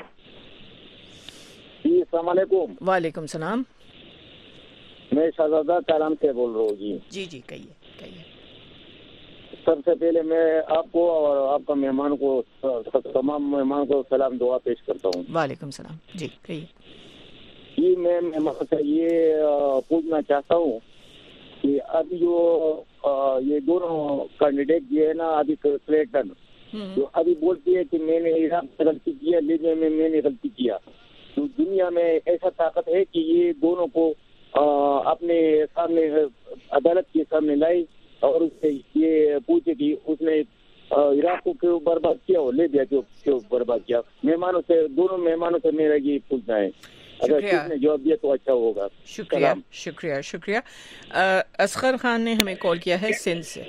जी अस्सलाम वालेकुम। वालेकुम सलाम। मैं शहजादा कलाम से बोल रहा हूँ जी। जी जी कहिए कहिए। سب سے پہلے میں آپ کو اور آپ کا مہمان کو تمام مہمان کو سلام دعا پیش کرتا ہوں. وعلیکم السلام. جی کہیے. جی میں مہمان سے یہ پوچھنا چاہتا ہوں کہ ابھی جو یہ دونوں کینڈیڈیٹ جو ہے نا ابھی کلنٹن جو ابھی بولتی ہے کہ میں نے عراق میں غلطی کیا, لیبیا میں میں نے غلطی کیا, تو دنیا میں ایسا طاقت ہے کہ یہ دونوں کو اپنے سامنے عدالت کے سامنے لائی اور اس سے یہ پوچھے کہ اس نے عراق کو کیوں برباد کیا اور لیبیا کیوں کیوں برباد کیا. مہمانوں سے دونوں مہمانوں سے میرا یہ پوچھنا ہے, اگر کس نے جواب دیا تو اچھا ہوگا. شکریہ شکریہ شکریہ. اصغر خان نے ہمیں کال کیا ہے سندھ سے.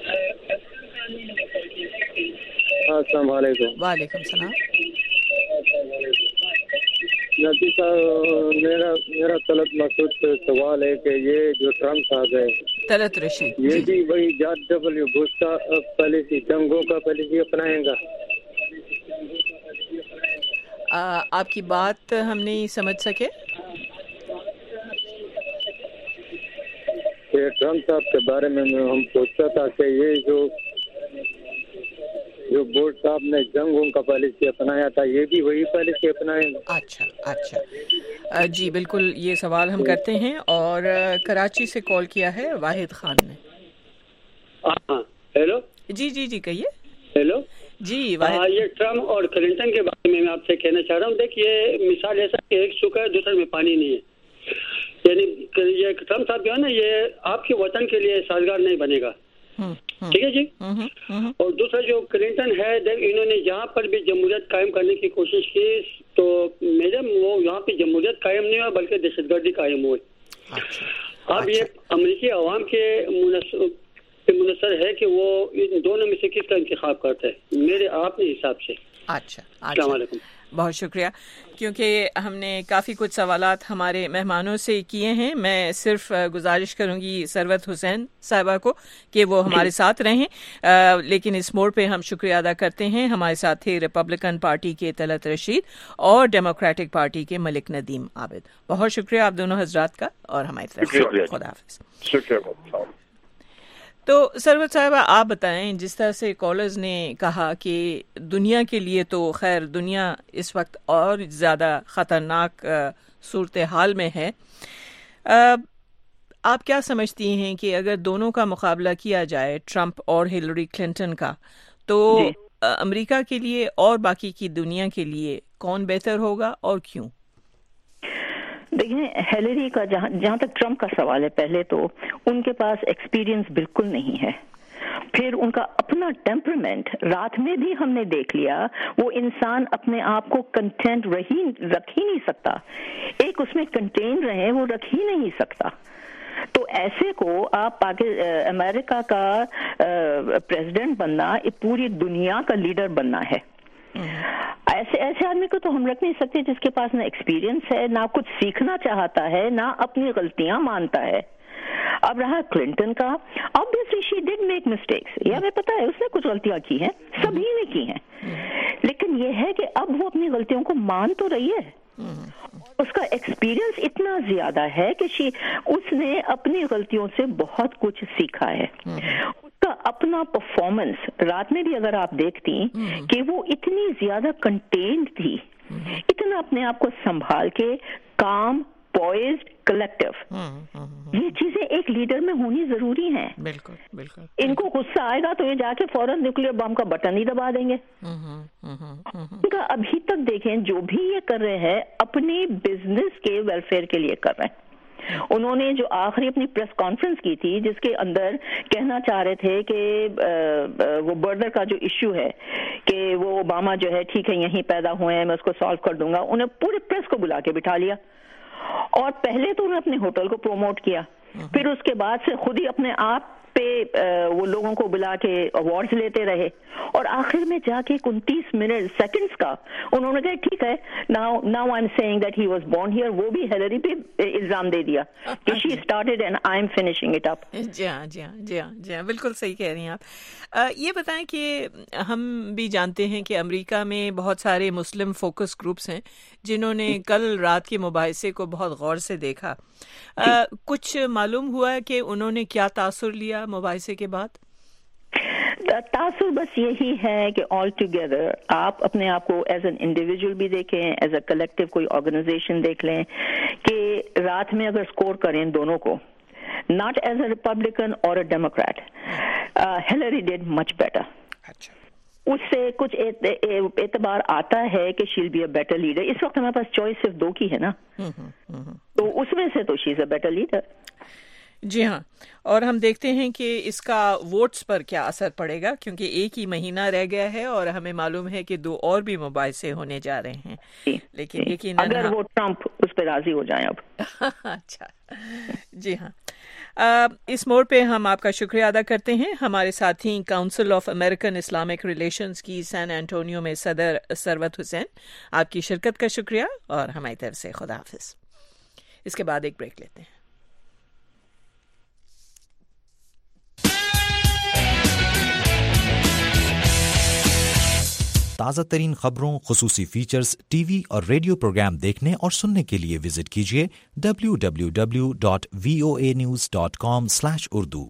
السلام علیکم. وعلیکم السلام. نبی صاحب میرا میرا طلعت مسعود سے سوال ہے کہ یہ جو ٹرمپ صاحب ہے طلعت رشید یہ بھی وہی جارج ڈبلیو بش کا پالیسی جنگوں کا پالیسی اپنائیں گا. آپ کی بات ہم نہیں سمجھ سکے. کہ ٹرمپ صاحب کے بارے میں ہم پوچھتا تھا کہ یہ جو جو بوش صاحب نے جنگوں کا پالیسی اپنایا تھا یہ بھی وہی پالیسی اپنائیں گے. اچھا اچھا جی بالکل یہ سوال ہم کرتے ہیں. اور کراچی سے کال کیا ہے واحد خان نے. ہاں ہیلو. جی جی جی کہیے. ہیلو جی واحد. یہ ٹرمپ اور کلنٹن کے بارے میں میں آپ سے کہنا چاہ رہا ہوں. دیکھیے مثال ایسا کہ ایک سوکھا ہے دوسرے میں پانی نہیں ہے. یعنی یہ ٹرمپ صاحب جو ہے نا یہ آپ کے وطن کے لیے سازگار نہیں بنے گا. ٹھیک ہے جی. اور دوسرا جو کلنٹن ہے انہوں نے یہاں پر بھی جمہوریت قائم کرنے کی کوشش کی تو میڈم وہ یہاں پہ جمہوریت قائم نہیں ہوا بلکہ دہشت گردی قائم ہوئی. اب یہ امریکی عوام کے منحصر ہے کہ وہ ان دونوں میں سے کس کا انتخاب کرتا ہے میرے آپ نے حساب سے. اچھا السلام علیکم. بہت شکریہ. کیونکہ ہم نے کافی کچھ سوالات ہمارے مہمانوں سے کیے ہیں, میں صرف گزارش کروں گی سروت حسین صاحبہ کو کہ وہ ہمارے ساتھ رہیں. لیکن اس موڑ پہ ہم شکریہ ادا کرتے ہیں ہمارے ساتھ تھے ریپبلکن پارٹی کے طلعت رشید اور ڈیموکریٹک پارٹی کے ملک ندیم عابد. بہت شکریہ آپ دونوں حضرات کا اور ہماری طرف سے خدا حافظ. شکریہ. تو سروت صاحبہ آپ بتائیں, جس طرح سے کالرز نے کہا کہ دنیا کے لیے تو خیر دنیا اس وقت اور زیادہ خطرناک صورتحال میں ہے, آپ کیا سمجھتی ہیں کہ اگر دونوں کا مقابلہ کیا جائے ٹرمپ اور ہلری کلنٹن کا تو جی. امریکہ کے لیے اور باقی کی دنیا کے لیے کون بہتر ہوگا اور کیوں؟ دیکھیں ہیلری کا جہاں جہاں تک ٹرمپ کا سوال ہے, پہلے تو ان کے پاس ایکسپیرینس بالکل نہیں ہے. پھر ان کا اپنا ٹیمپرمنٹ رات میں بھی ہم نے دیکھ لیا, وہ انسان اپنے آپ کو کنٹینٹ رہی رکھ ہی نہیں سکتا, ایک اس میں کنٹین رہے وہ رکھ ہی نہیں سکتا. تو ایسے کو آپ امریکہ کا پریزیڈنٹ بننا پوری دنیا کا لیڈر بننا ہے. ایسے ایسے آدمی کو تو ہم رکھ نہیں سکتے جس کے پاس نہ ایکسپیرینس ہے, نہ کچھ سیکھنا چاہتا ہے, نہ اپنی غلطیاں مانتا ہے. اب رہا کلنٹن کا, obviously she did make mistakes, یہ ہمیں پتا ہے اس نے کچھ غلطیاں کی ہیں, سبھی نے کی ہیں, لیکن یہ ہے کہ اب وہ اپنی غلطیوں کو مان تو رہی ہے. اس کا ایکسپیرینس اتنا زیادہ ہے کہ شی اس نے اپنی غلطیوں سے بہت کچھ سیکھا ہے. اس کا اپنا پرفارمنس رات میں بھی اگر آپ دیکھتی کہ وہ اتنی زیادہ کنٹینڈ تھی, اتنا اپنے آپ کو سنبھال کے کام پوائزڈ کلیکٹو, یہ چیزیں ایک لیڈر میں ہونی ضروری ہیں. بالکل بالکل. ان کو غصہ آئے گا تو یہ جا کے فوراً نیوکلیر بم کا بٹن ہی دبا دیں گے. ان کا ابھی تک دیکھیں جو بھی یہ کر رہے ہیں اپنی بزنس کے ویلفیئر کے لیے کر رہے ہیں. انہوں نے جو آخری اپنی پریس کانفرنس کی تھی جس کے اندر کہنا چاہ رہے تھے کہ وہ برڈر کا جو ایشو ہے کہ وہ اوباما جو ہے ٹھیک ہے یہیں پیدا ہوئے ہیں, میں اس کو سالو کر دوں گا, انہیں پورے پریس کو بلا کے بٹھا لیا اور پہلے تو انہوں نے اپنے ہوٹل کو پروموٹ کیا, پھر اس کے بعد سے خود ہی اپنے آپ پہ وہ لوگوں کو بلا کے ایوارڈز لیتے رہے, اور آخر میں جا کے انتیس منٹ سیکنڈز کا انہوں نے کہا ٹھیک ہے now now I am seeing that he was born here, وہ بھی ہیلری پہ الزام دے دیا کہ she started and I am finishing it up. جی ہاں جی ہاں جی ہاں جی ہاں بالکل صحیح کہہ رہی ہیں آپ. یہ بتائیں کہ ہم بھی جانتے ہیں کہ امریکہ میں بہت سارے مسلم فوکس گروپس ہیں جنہوں نے کل رات کے مباحثے کو بہت غور سے دیکھا. کچھ معلوم ہوا کہ انہوں نے کیا تاثر لیا مباحثے کے بعد؟ تاثر بس یہی ہے کہ آل ٹوگیدر آپ اپنے آپ کو ایز این انڈیویجول بھی دیکھیں, ایز اے کلیکٹیو کوئی آرگنائزیشن دیکھ لیں کہ رات میں اگر اسکور کریں دونوں کو, not as a Republican or a Democrat, uh, Hillary did much better. اس سے کچھ اعتبار آتا ہے کہ she'll be a better leader. اس وقت ہمارے پاس چوائس صرف دو کی ہے نا, تو اس میں سے تو she's a better leader. جی ہاں, اور ہم دیکھتے ہیں کہ اس کا ووٹس پر کیا اثر پڑے گا, کیونکہ ایک ہی مہینہ رہ گیا ہے اور ہمیں معلوم ہے کہ دو اور بھی مباحثے ہونے جا رہے ہیں, لیکن یقیناً اگر وہ ٹرمپ اس پہ راضی ہو جائیں اب. اچھا, جی ہاں. اس موڑ پہ ہم آپ کا شکریہ ادا کرتے ہیں. ہمارے ساتھی Council of American Islamic Relations کی سین اینٹونیو میں صدر ثروت حسین, آپ کی شرکت کا شکریہ اور ہماری طرف سے خدا حافظ. اس کے بعد ایک بریک لیتے ہیں. تازہ ترین خبروں, خصوصی فیچرز, ٹی وی اور ریڈیو پروگرام دیکھنے اور سننے کے لیے وزٹ کیجیے W W W dot V O A news dot com slash Urdu.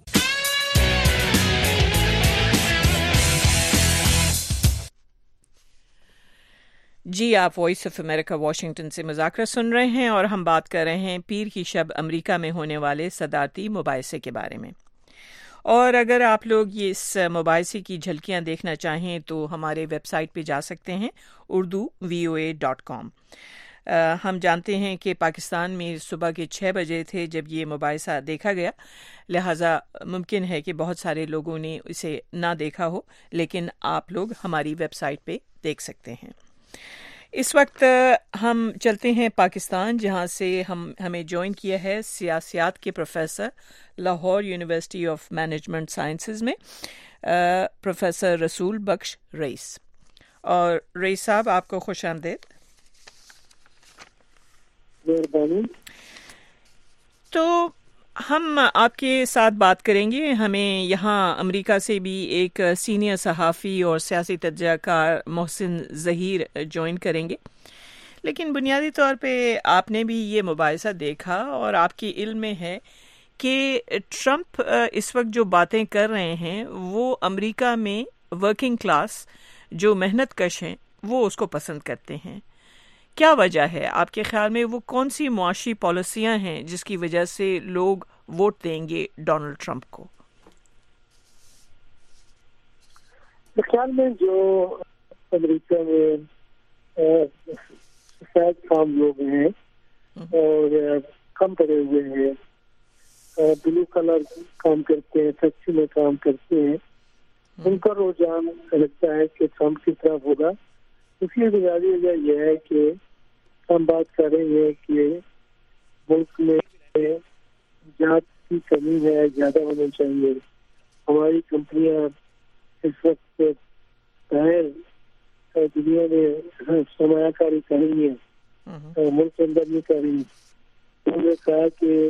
جی, آپ وائس آف امریکہ واشنگٹن سے مذاکرہ سن رہے ہیں اور ہم بات کر رہے ہیں پیر کی شب امریکہ میں ہونے والے صدارتی مباحثے کے بارے میں. اور اگر آپ لوگ یہ اس مباحثے کی جھلکیاں دیکھنا چاہیں تو ہمارے ویب سائٹ پہ جا سکتے ہیں, Urdu V O A dot کام. ہم جانتے ہیں کہ پاکستان میں صبح کے چھ بجے تھے جب یہ مباحثہ دیکھا گیا, لہٰذا ممکن ہے کہ بہت سارے لوگوں نے اسے نہ دیکھا ہو, لیکن آپ لوگ ہماری ویب سائٹ پہ دیکھ سکتے ہیں. اس وقت ہم چلتے ہیں پاکستان, جہاں سے ہم ہمیں جوائن کیا ہے سیاسیات کے professor Lahore University of Management Sciences میں پروفیسر رسول بخش رئیس. اور رئیس صاحب, آپ کو خوش آمدید. تو ہم آپ کے ساتھ بات کریں گے. ہمیں یہاں امریکہ سے بھی ایک سینئر صحافی اور سیاسی تجزیہ کار محسن ظہیر جوائن کریں گے, لیکن بنیادی طور پہ آپ نے بھی یہ مباحثہ دیکھا اور آپ کی علم میں ہے کہ ٹرمپ اس وقت جو باتیں کر رہے ہیں وہ امریکہ میں ورکنگ کلاس جو محنت کش ہیں وہ اس کو پسند کرتے ہیں. کیا وجہ ہے آپ کے خیال میں؟ وہ کون سی معاشی پالیسیاں ہیں جس کی وجہ سے لوگ ووٹ دیں گے ڈونلڈ ٹرمپ کو؟ میرے خیال میں جو امریکہ میں سفید فام لوگ ہیں اور کم پڑے ہوئے ہیں, بلو کلر کام کرتے ہیں, فیکٹری میں کام کرتے ہیں, ان کا رجحان لگتا ہے کہ ٹرمپ کی طرف ہوگا. اس کی بنیادی وجہ یہ ہے کہ ہم بات کر رہے ہیں کہ ملک میں جات کی کمی ہے, زیادہ ہونا چاہیے. ہماری کمپنیاں اس وقت باہر دنیا میں سرمایہ کاری کر رہی ہیں, ملک کے اندر نہیں کر رہی. انہوں نے کہا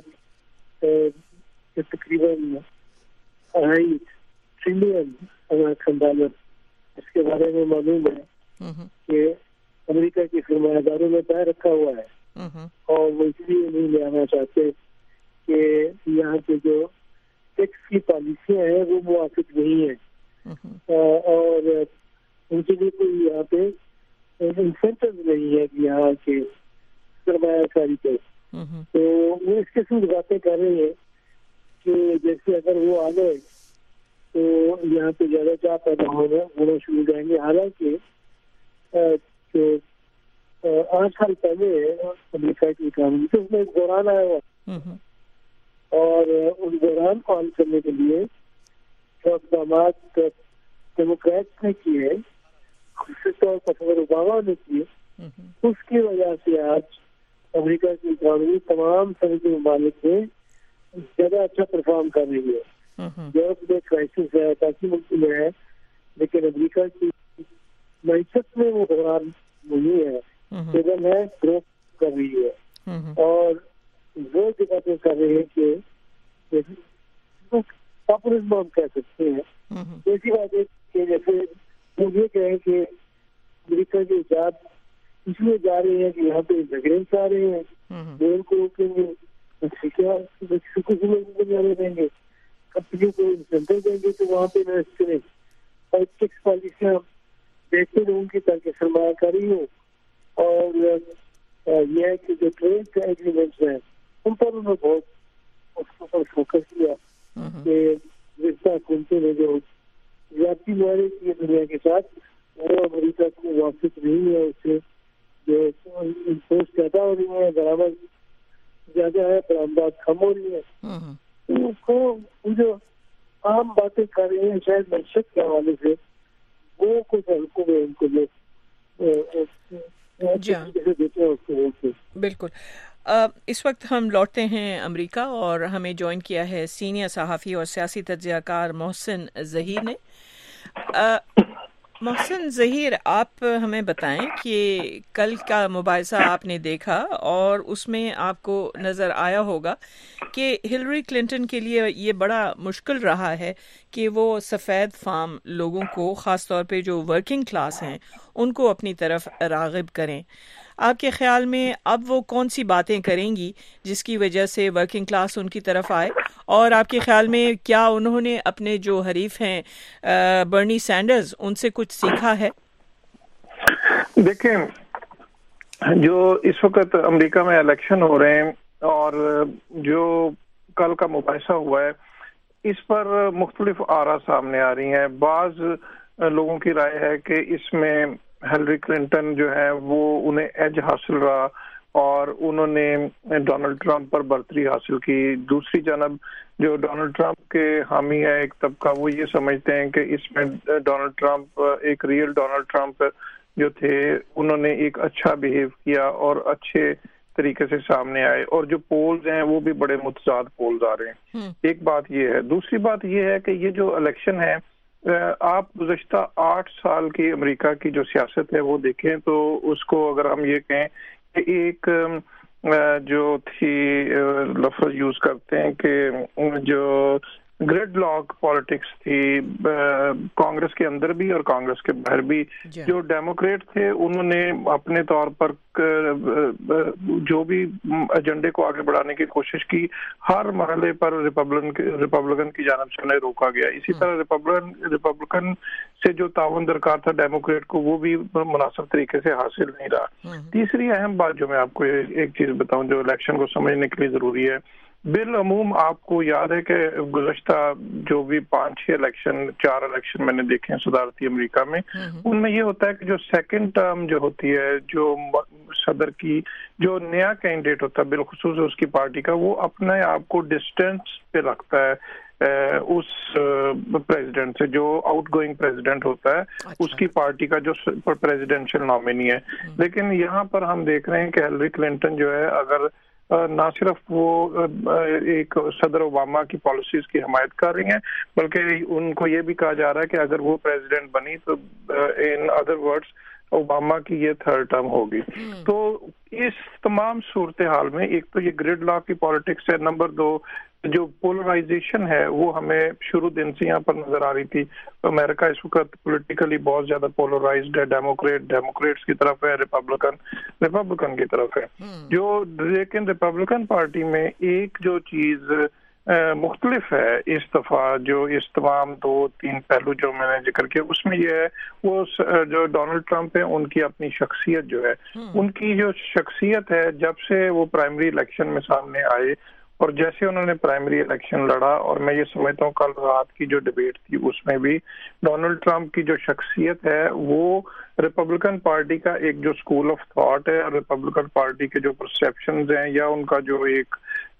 کہ تقریباً اڑھائی ٹریلین امریکن ڈالر اس کے بارے میں معلوم ہے کہ امریکہ کے سرمایہ داروں میں پیر رکھا ہوا ہے, اور وہ اس لیے نہیں لے آنا چاہتے کہ یہاں پہ جو ٹیکس کی پالیسیاں ہیں وہ موافق نہیں ہیں, اور ان کے لیے کوئی یہاں پہ انسینٹو نہیں ہے کہ یہاں کے سرمایہ کاری پہ. تو وہ اس قسم کی باتیں کر رہے ہیں کہ جیسے اگر وہ آ گئے تو یہاں پہ زیادہ چاہ پیدا ہونا ہونا شروع ہو جائیں گے. حالانکہ آٹھ سال پہلے امریکہ کی اکانومی تو اس میں ایک دوران آیا ہوا, اور اس دوران کو حل کرنے کے لیے جو اقدامات ڈیموکریٹ نے کیے, خصوصی طور پر صدر اوباما نے کیے, اس کی وجہ سے آج امریکہ کی اکانومی تمام سرحدی ممالک میں زیادہ اچھا پرفارم کر رہی ہے. یورپ میں کرائسس ہے, باقی ملک میں ہے, لیکن امریکہ کی معیشت میں وہ دوران نہیں ہے, لیکن ہے گرو کر رہی ہے. اور وہ جو باتیں کر رہے ہیں کہ پاپولزم ہم کہہ سکتے ہیں, ایسی بات ہے کہ جیسے وہ یہ کہیں کہ امریکہ کے ایجاد اس لیے جا رہے ہیں کہ یہاں پہ جھگڑے چاہ رہے ہیں, وہ ان کو روکیں گے, جانے دیں گے, کمپنیوں کو انسینٹو دیں گے تو وہاں پہ انویسٹ کریں. ٹیکس پالیسیاں دیکھتے رہوں گی تاکہ سرمایہ کاری ہو، اور یہ ہے کہ جو ٹریڈ کے ایگریمنٹس ہیں ان پر انہوں نے بہت اس پر فوکس کیا کہ رشتہ حکومتوں نے جو زیادتی معاہدے کیے دنیا کے ساتھ وہ امریکہ کو واپس نہیں ہے، اس سے جو امپوز زیادہ ہو رہی ہیں، برآمد زیادہ ہے، برآمدات کم ہو رہی ہیں، اس کو جو عام باتیں کر رہی ہیں شاید معیشت کے حوالے سے وہ کچھ حلقوں میں ان کو جو بالکل. اس وقت ہم لوٹتے ہیں امریکہ اور ہمیں جوائن کیا ہے سینئر صحافی اور سیاسی تجزیہ کار محسن ظہیر نے. محسن ظہیر، آپ ہمیں بتائیں کہ کل کا مباحثہ آپ نے دیکھا اور اس میں آپ کو نظر آیا ہوگا کہ ہلری کلنٹن کے لیے یہ بڑا مشکل رہا ہے کہ وہ سفید فام لوگوں کو، خاص طور پہ جو ورکنگ کلاس ہیں، ان کو اپنی طرف راغب کریں. آپ کے خیال میں اب وہ کون سی باتیں کریں گی جس کی وجہ سے ورکنگ کلاس ان کی طرف آئے، اور آپ کے خیال میں کیا انہوں نے اپنے جو حریف ہیں برنی سینڈرز ان سے کچھ سیکھا ہے؟ دیکھیں، جو اس وقت امریکہ میں الیکشن ہو رہے ہیں اور جو کل کا مباحثہ ہوا ہے اس پر مختلف آراء سامنے آ رہی ہیں. بعض لوگوں کی رائے ہے کہ اس میں ہلری کلنٹن جو ہے وہ انہیں ایج حاصل رہا اور انہوں نے ڈونلڈ ٹرمپ پر برتری حاصل کی. دوسری جانب جو ڈونلڈ ٹرمپ کے حامی ہے ایک طبقہ، وہ یہ سمجھتے ہیں کہ اس میں ڈونلڈ ٹرمپ ایک ریئل ڈونلڈ ٹرمپ جو تھے انہوں نے ایک اچھا بیہیو کیا اور اچھے طریقے سے سامنے آئے، اور جو پولز ہیں وہ بھی بڑے متضاد پولز آ رہے ہیں. ایک بات یہ ہے. دوسری بات یہ ہے کہ یہ جو الیکشن ہے، آپ گزشتہ آٹھ سال کی امریکہ کی جو سیاست ہے وہ دیکھیں تو اس کو اگر ہم یہ کہیں کہ ایک جو تھی لفظ یوز کرتے ہیں کہ جو گریڈ لاک پالیٹکس تھی کانگریس کے اندر بھی اور کانگریس کے باہر بھی، جو ڈیموکریٹ تھے انہوں نے اپنے طور پر جو بھی ایجنڈے کو آگے بڑھانے کی کوشش کی، ہر مرحلے پر ریپبلکن ریپبلکن کی جانب سے انہیں روکا گیا. اسی طرح ریپبلکن ریپبلکن سے جو تعاون درکار تھا ڈیموکریٹ کو وہ بھی مناسب طریقے سے حاصل نہیں رہا. تیسری اہم بات جو میں آپ کو ایک چیز بتاؤں جو الیکشن کو سمجھنے کے لیے ضروری ہے، بالعموم آپ کو یاد ہے کہ گزشتہ جو بھی پانچ چھ الیکشن چار الیکشن میں نے دیکھے ہیں صدارتی امریکہ میں، ان میں یہ ہوتا ہے کہ جو سیکنڈ ٹرم جو ہوتی ہے، جو صدر کی جو نیا کینڈیڈیٹ ہوتا ہے بالخصوص اس کی پارٹی کا، وہ اپنے آپ کو ڈسٹینس پہ رکھتا ہے اس پریزیڈنٹ سے جو آؤٹ گوئنگ پریزیڈنٹ ہوتا ہے، اس کی پارٹی کا جو پریزیڈینشیل نامینی ہے. لیکن یہاں پر ہم دیکھ رہے ہیں کہ ہلری کلنٹن جو ہے اگر نہ صرف وہ ایک صدر اوباما کی پالیسیز کی حمایت کر رہی ہیں بلکہ ان کو یہ بھی کہا جا رہا ہے کہ اگر وہ پریزیڈنٹ بنی تو ان ادر ورڈز اوباما کی یہ تھرڈ ٹرم ہوگی. تو اس تمام صورتحال میں ایک تو یہ گریڈ لاک کی پالیٹکس ہے، نمبر دو جو پولرائزیشن ہے وہ ہمیں شروع دن سے یہاں پر نظر آ رہی تھی. امریکہ اس وقت پولیٹیکلی بہت زیادہ پولرائزڈ ہے، ڈیموکریٹ ڈیموکریٹس کی طرف ہے، ریپبلکن ریپبلکن کی طرف ہے. جو لیکن ریپبلکن پارٹی میں ایک جو چیز مختلف ہے اس دفعہ، جو اس تمام دو تین پہلو جو میں نے ذکر کیا اس میں یہ ہے، وہ جو ڈونلڈ ٹرمپ ہیں ان کی اپنی شخصیت جو ہے، ان کی جو شخصیت ہے جب سے وہ پرائمری الیکشن میں سامنے آئے اور جیسے انہوں نے پرائمری الیکشن لڑا، اور میں یہ سمجھتا ہوں کل رات کی جو ڈیبیٹ تھی اس میں بھی ڈونلڈ ٹرمپ کی جو شخصیت ہے وہ ریپبلکن پارٹی کا ایک جو اسکول آف تھاٹ ہے، ریپبلکن پارٹی کے جو پرسیپشنز ہیں یا ان کا جو ایک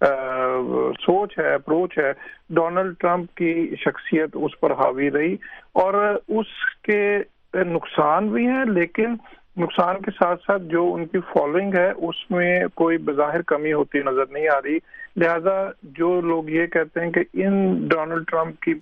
سوچ ہے، اپروچ ہے، ڈونلڈ ٹرمپ کی شخصیت اس پر حاوی رہی. اور اس کے نقصان بھی ہیں لیکن نقصان کے ساتھ ساتھ جو ان کی فالوئنگ ہے اس میں کوئی بظاہر کمی ہوتی نظر نہیں آ رہی. لہذا جو لوگ یہ کہتے ہیں کہ ان ڈونلڈ ٹرمپ کی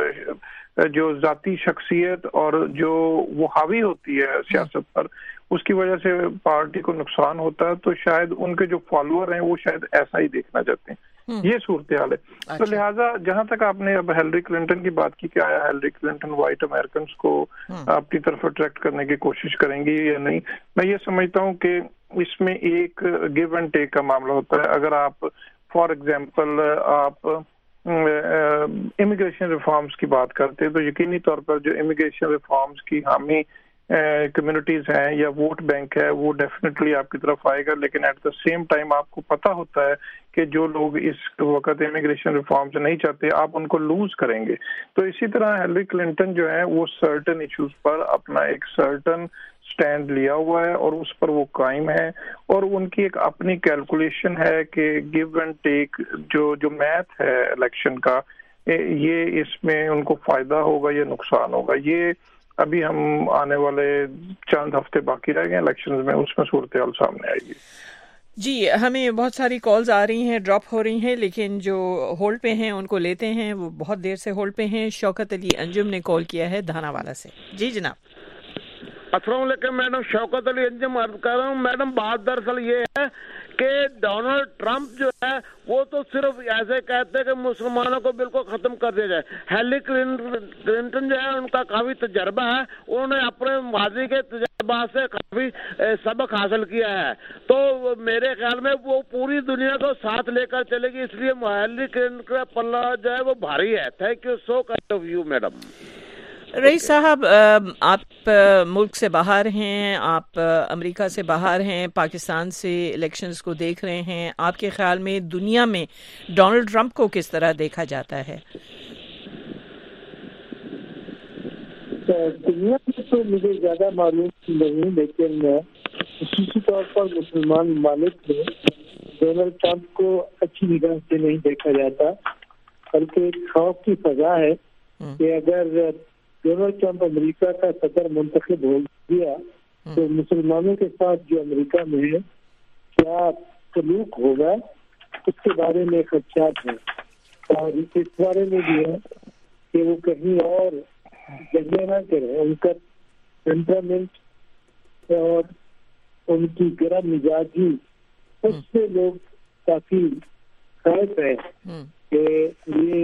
جو ذاتی شخصیت اور جو وہ حاوی ہوتی ہے سیاست پر، اس کی وجہ سے پارٹی کو نقصان ہوتا ہے، تو شاید ان کے جو فالوور ہیں وہ شاید ایسا ہی دیکھنا چاہتے ہیں. یہ صورتحال ہے. تو لہٰذا جہاں تک آپ نے اب ہلری کلنٹن کی بات کی کہ آیا ہلری کلنٹن وائٹ امریکنس کو اپنی طرف اٹریکٹ کرنے کی کوشش کریں گی یا نہیں، میں یہ سمجھتا ہوں کہ اس میں ایک گیو اینڈ ٹیک کا معاملہ ہوتا ہے. اگر آپ فار ایگزامپل آپ امیگریشن ریفارمز کی بات کرتے ہیں تو یقینی طور پر جو امیگریشن ریفارمز کی حامی کمیونٹیز ہیں یا ووٹ بینک ہے وہ ڈیفینیٹلی آپ کی طرف آئے گا، لیکن ایٹ دا سیم ٹائم آپ کو پتہ ہوتا ہے کہ جو لوگ اس وقت امیگریشن ریفارمز نہیں چاہتے آپ ان کو لوز کریں گے. تو اسی طرح ہیلری کلنٹن جو ہے وہ سرٹن ایشوز پر اپنا ایک سرٹن سٹینڈ لیا ہوا ہے اور اس پر وہ قائم ہے، اور ان کی ایک اپنی کیلکولیشن ہے کہ گیو اینڈ ٹیک جو جو میتھ ہے الیکشن کا، یہ اس میں ان کو فائدہ ہوگا یا نقصان ہوگا، یہ ابھی ہم آنے والے چند ہفتے باقی رہ گئے الیکشنز میں، اس میں صورتحال سامنے آئے گی. جی ہمیں بہت ساری کالز آ رہی ہیں، ڈراپ ہو رہی ہیں، لیکن جو ہولڈ پہ ہیں ان کو لیتے ہیں، وہ بہت دیر سے ہولڈ پہ ہیں. شوکت علی انجم نے کال کیا ہے دھانا والا سے. جی جناب. السلام علیکم میڈم، شوکت علی انجم عرض کر رہا ہوں. میڈم بات دراصل یہ ہے کہ ڈونلڈ ٹرمپ جو ہے وہ تو صرف ایسے کہتے ہیں کہ مسلمانوں کو بالکل ختم کر دیا جائے. ہیلری کلنٹن جو ہے ان کا کافی تجربہ ہے، انہوں نے اپنے ماضی کے تجربات سے کافی سبق حاصل کیا ہے، تو میرے خیال میں وہ پوری دنیا کو ساتھ لے کر چلے گی، اس لیے ہیلری کلنٹن کا پلہ جو ہے وہ بھاری ہے. Thank you so kind of you madam. Rais صاحب، آپ ملک سے باہر ہیں، آپ امریکہ سے باہر ہیں، پاکستان سے الیکشنز کو دیکھ رہے ہیں، آپ کے خیال میں دنیا میں ڈونلڈ ٹرمپ کو کس طرح دیکھا جاتا ہے؟ دنیا میں تو مجھے زیادہ معلوم نہیں، لیکن خصوصی طور پر مسلمان ممالک میں ڈونلڈ ٹرمپ کو اچھی نگاہ سے نہیں دیکھا جاتا، بلکہ ایک خوف کی فضا ہے کہ اگر ڈونلڈ ٹرمپ امریکہ کا صدر منتخب ہو گیا تو مسلمانوں کے ساتھ جو امریکہ میں ہے کیا سلوک ہوگا، اس کے بارے میں خدشات ہیں، اور اس بارے میں بھی ہے کہ وہ کہیں اور جگہ نہ کریں. ان کا ٹیمپرامنٹ اور ان کی گرم مزاجی اس سے لوگ کافی خائف ہیں کہ یہ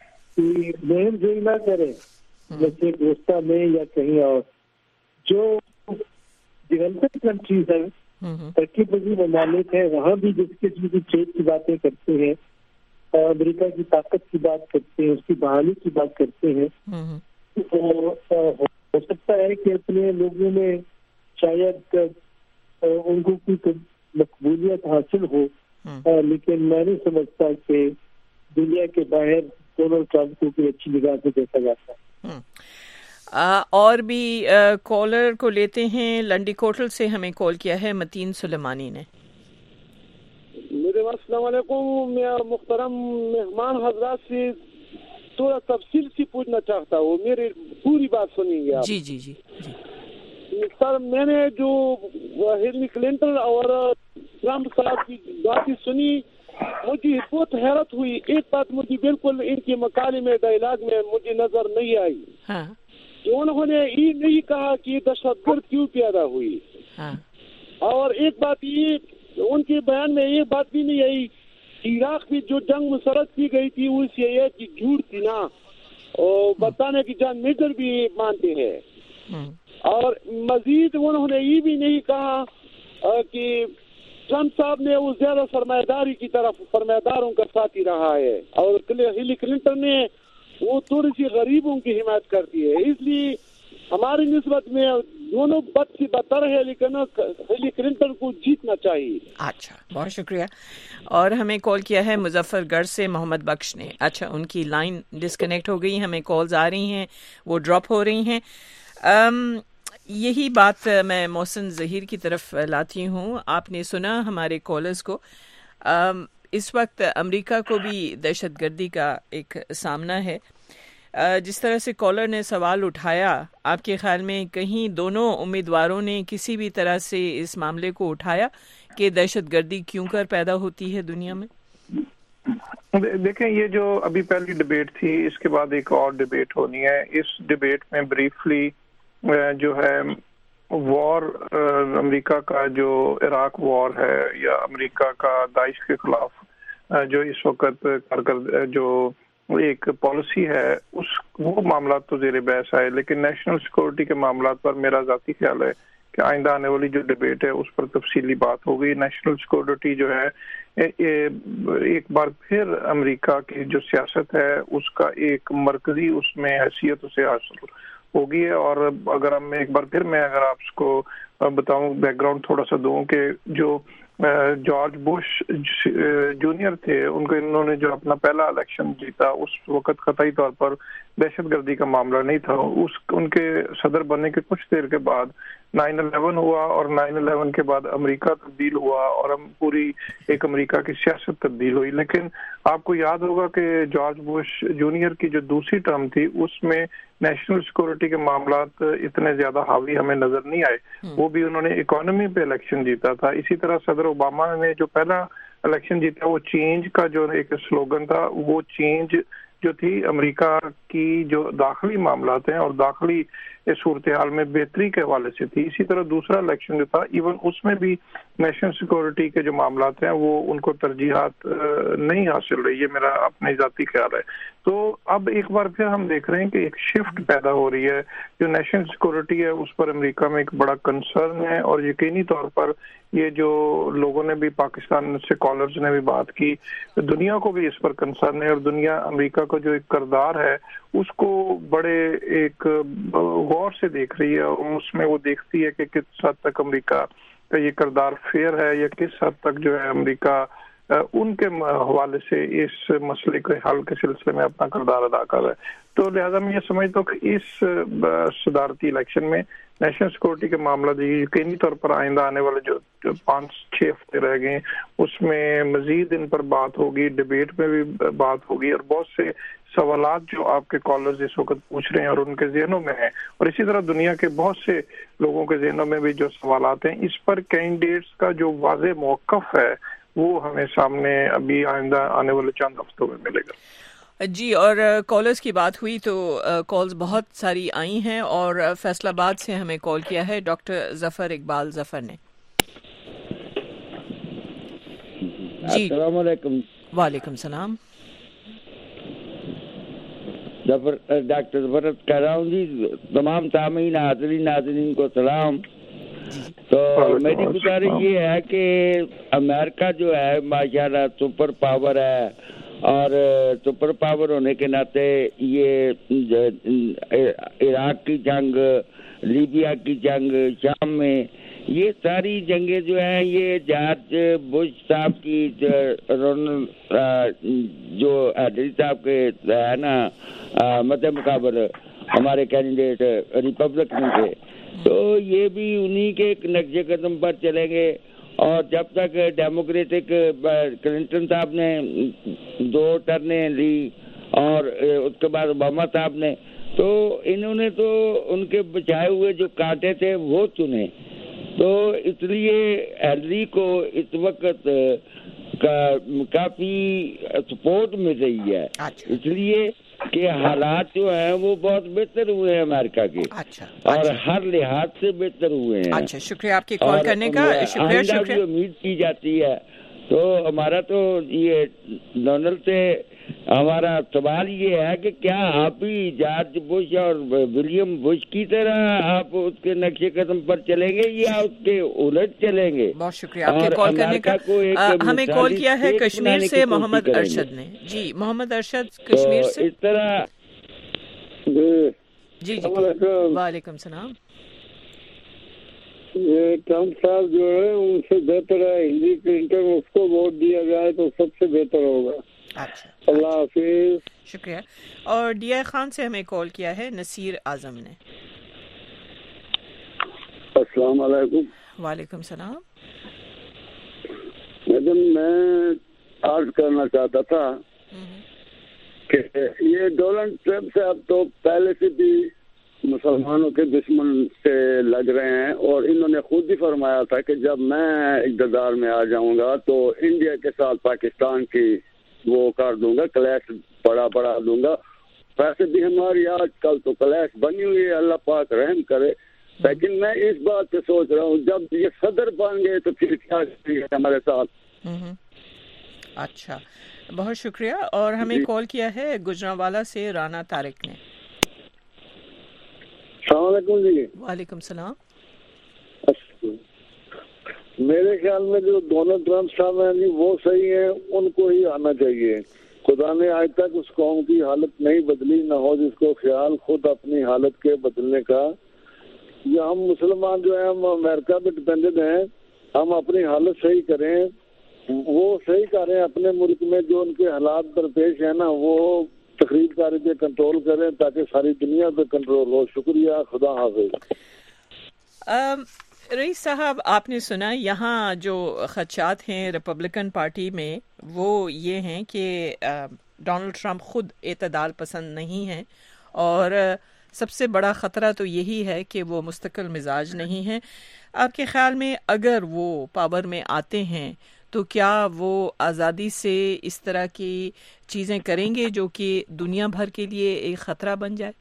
مہم جوئی نہ کریں جیسے گوشتہ میں یا کہیں اور. جو ڈیولپنگ کنٹریز ہیں، ترقی پذیر ممالک ہیں، وہاں بھی جس قسم کی ٹریڈ کی باتیں کرتے ہیں اور امریکہ کی طاقت کی بات کرتے ہیں، اس کی بحالی کی بات کرتے ہیں، تو ہو سکتا ہے کہ اپنے لوگوں میں شاید ان کو کوئی مقبولیت حاصل ہو، لیکن میں نہیں سمجھتا کہ دنیا کے باہر ڈونلڈ ٹرمپ کو کوئی اچھی نگاہ سے دیکھا جاتا ہے. اور بھی کالر کو لیتے ہیں. لنڈی کوٹل سے ہمیں کال کیا ہے متین سلیمانی نے. میرے السلام علیکم. میں محترم مہمان حضرات سے تھوڑا تفصیل سے پوچھنا چاہتا ہوں، میری پوری بات سنیں گے آپ. جی جی جی سر، میں نے جو ہیلری کلنٹن اور ٹرمپ صاحب کی باتیں سنی، مجھے بہت حیرت ہوئی. ایک بات مجھے بالکل ان کے مقالے میں ڈائلاگ میں مجھے نظر نہیں آئی. ہاں. انہوں نے یہ نہیں کہا کہ دہشت گرد کیوں پیدا ہوئی. ہاں. اور ایک بات یہ ان کے بیان میں یہ بات بھی نہیں آئی عراق میں جو جنگ مسرت کی گئی تھی وہ سی آئی اے کی جھوٹ تھی نا، اور بتانے کی جان میجر بھی مانتے ہیں. اور مزید انہوں نے یہ بھی نہیں کہا کہ ٹرمپ صاحب نے وہ زیادہ سرمایہ داری کی طرف سرمایہ داروں کا ساتھی رہا ہے، اور ہیلری کلنٹن نے وہ تھوڑی سی غریبوں کی حمایت کرتی ہے. اس لیے ہماری نسبت میں دونوں بد سے بدتر ہے، لیکن ہیلری کلنٹن کو جیتنا چاہیے. اچھا، بہت شکریہ. اور ہمیں کال کیا ہے مظفر گڑھ سے محمد بخش نے. اچھا، ان کی لائن ڈسکنیکٹ ہو گئی، ہمیں کالز آ رہی ہیں وہ ڈراپ ہو رہی ہیں. یہی بات میں محسن ظہیر کی طرف لاتی ہوں. آپ نے سنا ہمارے کالرز کو، اس وقت امریکہ کو بھی دہشت گردی کا ایک سامنا ہے. جس طرح سے کالر نے سوال اٹھایا، آپ کے خیال میں کہیں دونوں امیدواروں نے کسی بھی طرح سے اس معاملے کو اٹھایا کہ دہشت گردی کیوں کر پیدا ہوتی ہے دنیا میں؟ دیکھیں، یہ جو ابھی پہلی ڈیبیٹ تھی، اس کے بعد ایک اور ڈیبیٹ ہونی ہے. اس ڈیبیٹ میں بریفلی جو ہے وار امریکہ کا جو عراق وار ہے یا امریکہ کا داعش کے خلاف جو اس وقت کر کر جو ایک پالیسی ہے، اس وہ معاملات تو زیر بحث آئے، لیکن نیشنل سیکورٹی کے معاملات پر میرا ذاتی خیال ہے کہ آئندہ آنے والی جو ڈیبیٹ ہے اس پر تفصیلی بات ہوگی. نیشنل سیکورٹی جو ہے ایک بار پھر امریکہ کی جو سیاست ہے اس کا ایک مرکزی اس میں حیثیت اسے حاصل ہوگی ہے. اور اگر ہم ایک بار پھر میں اگر آپ کو بتاؤں بیک گراؤنڈ تھوڑا سا دوں کہ جو جارج بش جونیئر تھے ان کو انہوں نے جو اپنا پہلا الیکشن جیتا اس وقت قطعی طور پر دہشت گردی کا معاملہ نہیں تھا. اس ان کے صدر بننے کے کچھ دیر کے بعد نائن الیون ہوا اور نائن الیون کے بعد امریکہ تبدیل ہوا اور ہم پوری ایک امریکہ کی سیاست تبدیل ہوئی. لیکن آپ کو یاد ہوگا کہ جارج بش جونیئر کی جو دوسری ٹرم تھی اس میں نیشنل سیکورٹی کے معاملات اتنے زیادہ حاوی ہمیں نظر نہیں آئے. وہ بھی انہوں نے اکانومی پہ الیکشن جیتا تھا. اسی طرح صدر اوباما نے جو پہلا الیکشن جیتا وہ چینج کا جو ایک سلوگن تھا وہ چینج جو تھی امریکہ کی جو داخلی معاملات ہیں اور داخلی صورتحال میں بہتری کے حوالے سے تھی. اسی طرح دوسرا الیکشن جو تھا ایون اس میں بھی نیشنل سیکورٹی کے جو معاملات ہیں وہ ان کو ترجیحات نہیں حاصل رہی. یہ میرا اپنے ذاتی خیال ہے. تو اب ایک بار پھر ہم دیکھ رہے ہیں کہ ایک شفٹ پیدا ہو رہی ہے. جو نیشنل سیکورٹی ہے اس پر امریکہ میں ایک بڑا کنسرن ہے اور یقینی طور پر یہ جو لوگوں نے بھی پاکستان سے کالرز نے بھی بات کی دنیا کو بھی اس پر کنسرن ہے اور دنیا امریکہ کا جو ایک کردار ہے اس کو بڑے ایک غور سے دیکھ رہی ہے اور اس میں وہ دیکھتی ہے کہ کس حد تک امریکہ کا یہ کردار فیئر ہے یا کس حد تک جو ہے امریکہ ان کے حوالے سے اس مسئلے کے حل کے سلسلے میں اپنا کردار ادا کر رہا ہے. تو لہذا میں یہ سمجھتا ہوں کہ اس صدارتی الیکشن میں نیشنل سیکورٹی کے معاملات یقینی طور پر آئندہ آنے والے جو پانچ چھ ہفتے رہ گئے اس میں مزید ان پر بات ہوگی, ڈیبیٹ میں بھی بات ہوگی اور بہت سے سوالات جو آپ کے کالرز اس وقت پوچھ رہے ہیں اور ان کے ذہنوں میں ہیں اور اسی طرح دنیا کے بہت سے لوگوں کے ذہنوں میں بھی جو سوالات ہیں اس پر کینڈیڈیٹس کا جو واضح موقف ہے وہ ہمیں سامنے ابھی آئندہ آنے والے چند ہفتوں میں ملے گا. جی, اور کالرز کی بات ہوئی تو کالز بہت ساری آئی ہیں اور فیصل آباد سے ہمیں کال کیا ہے ڈاکٹر ظفر اقبال ظفر نے. جی السلام علیکم. وعلیکم السلام. ڈاکٹر ظفر کہہ رہا ہوں جی, تمام سامعین حاضرین ناظرین کو سلام. تو میری گزارش یہ ہے کہ امریکہ جو ہے ماشاءاللہ سپر پاور ہے اور سپر پاور ہونے کے ناطے یہ عراق کی جنگ, لیبیا کی جنگ, شام میں یہ ساری جنگیں جو ہیں یہ جارج بش صاحب کی جو ہیڈری صاحب کے ہے نا مد مقابل ہمارے کینڈیڈیٹ ریپبلکن کے, تو یہ بھی انہی کے ایک نقش قدم پر چلیں گے. اور جب تک ڈیموکریٹک کلنٹن صاحب نے دو ٹرنیں لی اور اس کے بعد اوباما صاحب نے, تو انہوں نے تو ان کے بچائے ہوئے جو کانٹے تھے وہ چنے. تو اس لیے ہیلری کو اس وقت کافی سپورٹ مل رہی ہے, اس لیے کہ حالات جو ہیں وہ بہت بہتر ہوئے ہیں امریکہ کے, اور ہر لحاظ سے بہتر ہوئے ہیں. اچھا, شکریہ آپ کی کال کرنے کا. شکریہ شکریہ. امید کی جاتی ہے. تو ہمارا تو یہ ڈونلڈ سے ہمارا سوال یہ ہے کہ کیا آپ بھی جارج بش اور ولیم بش کی طرح آپ اس کے نقش قدم پر چلیں گے یا اس کے الٹ چلیں گے؟ بہت شکریہ آپ کے کال کرنے کا. ہمیں کال کیا ہے کشمیر سے محمد ارشد نے. جی محمد ارشد کشمیر سے. اس طرح جی جی وعلیکم السلام. یہ ٹرمپ صاحب جو ہے ان سے بہتر ہے ہلری کلنٹن, اس کو ووٹ دیا جائے تو سب سے بہتر ہوگا. اچھا, اللہ حافظ. شکریہ. اور ڈی آئی خان سے ہمیں کال کیا ہے نصیر اعظم نے. السلام علیکم. وعلیکم السلام. میڈم میں عرض کرنا چاہتا تھا کہ یہ ڈونلڈ ٹرمپ سے اب تو پہلے سے بھی مسلمانوں کے دشمن سے لگ رہے ہیں اور انہوں نے خود ہی فرمایا تھا کہ جب میں اقتدار میں آ جاؤں گا تو انڈیا کے ساتھ پاکستان کی وہ کر دوں گا, کلیش بڑا بڑا دوں گا. ویسے بھی ہماری آج کل تو کلیش بنی ہوئی ہے, اللہ پاک رحم کرے. لیکن میں اس بات پہ سوچ رہا ہوں جب یہ صدر بن گئے تو پھر کیا کریں گے ہمارے ساتھ. اچھا, بہت شکریہ. اور ہمیں کال کیا ہے گجرانوالا سے رانا طارق نے. السلام علیکم جی. وعلیکم السلام. میرے خیال میں جو ڈونلڈ ٹرمپ صاحب ہیں جی وہ صحیح ہیں, ان کو ہی آنا چاہیے. خدا نے آج تک اس قوم کی حالت نہیں بدلی, نہ ہو جس کو خیال خود اپنی حالت کے بدلنے کا. یہ ہم مسلمان جو ہیں ہم امریکہ پہ ڈپینڈنٹ ہیں, ہم اپنی حالت صحیح کریں, وہ صحیح کریں اپنے ملک میں جو ان کے حالات درپیش ہیں نا وہ تقریب کاری پہ کنٹرول کریں تاکہ ساری دنیا پہ کنٹرول ہو. شکریہ, خدا حافظ. رئیس صاحب, آپ نے سنا یہاں جو خدشات ہیں ریپبلکن پارٹی میں وہ یہ ہیں کہ ڈونلڈ ٹرمپ خود اعتدال پسند نہیں ہیں, اور سب سے بڑا خطرہ تو یہی ہے کہ وہ مستقل مزاج نہیں ہیں. آپ کے خیال میں اگر وہ پاور میں آتے ہیں تو کیا وہ آزادی سے اس طرح کی چیزیں کریں گے جو کہ دنیا بھر کے لیے ایک خطرہ بن جائے؟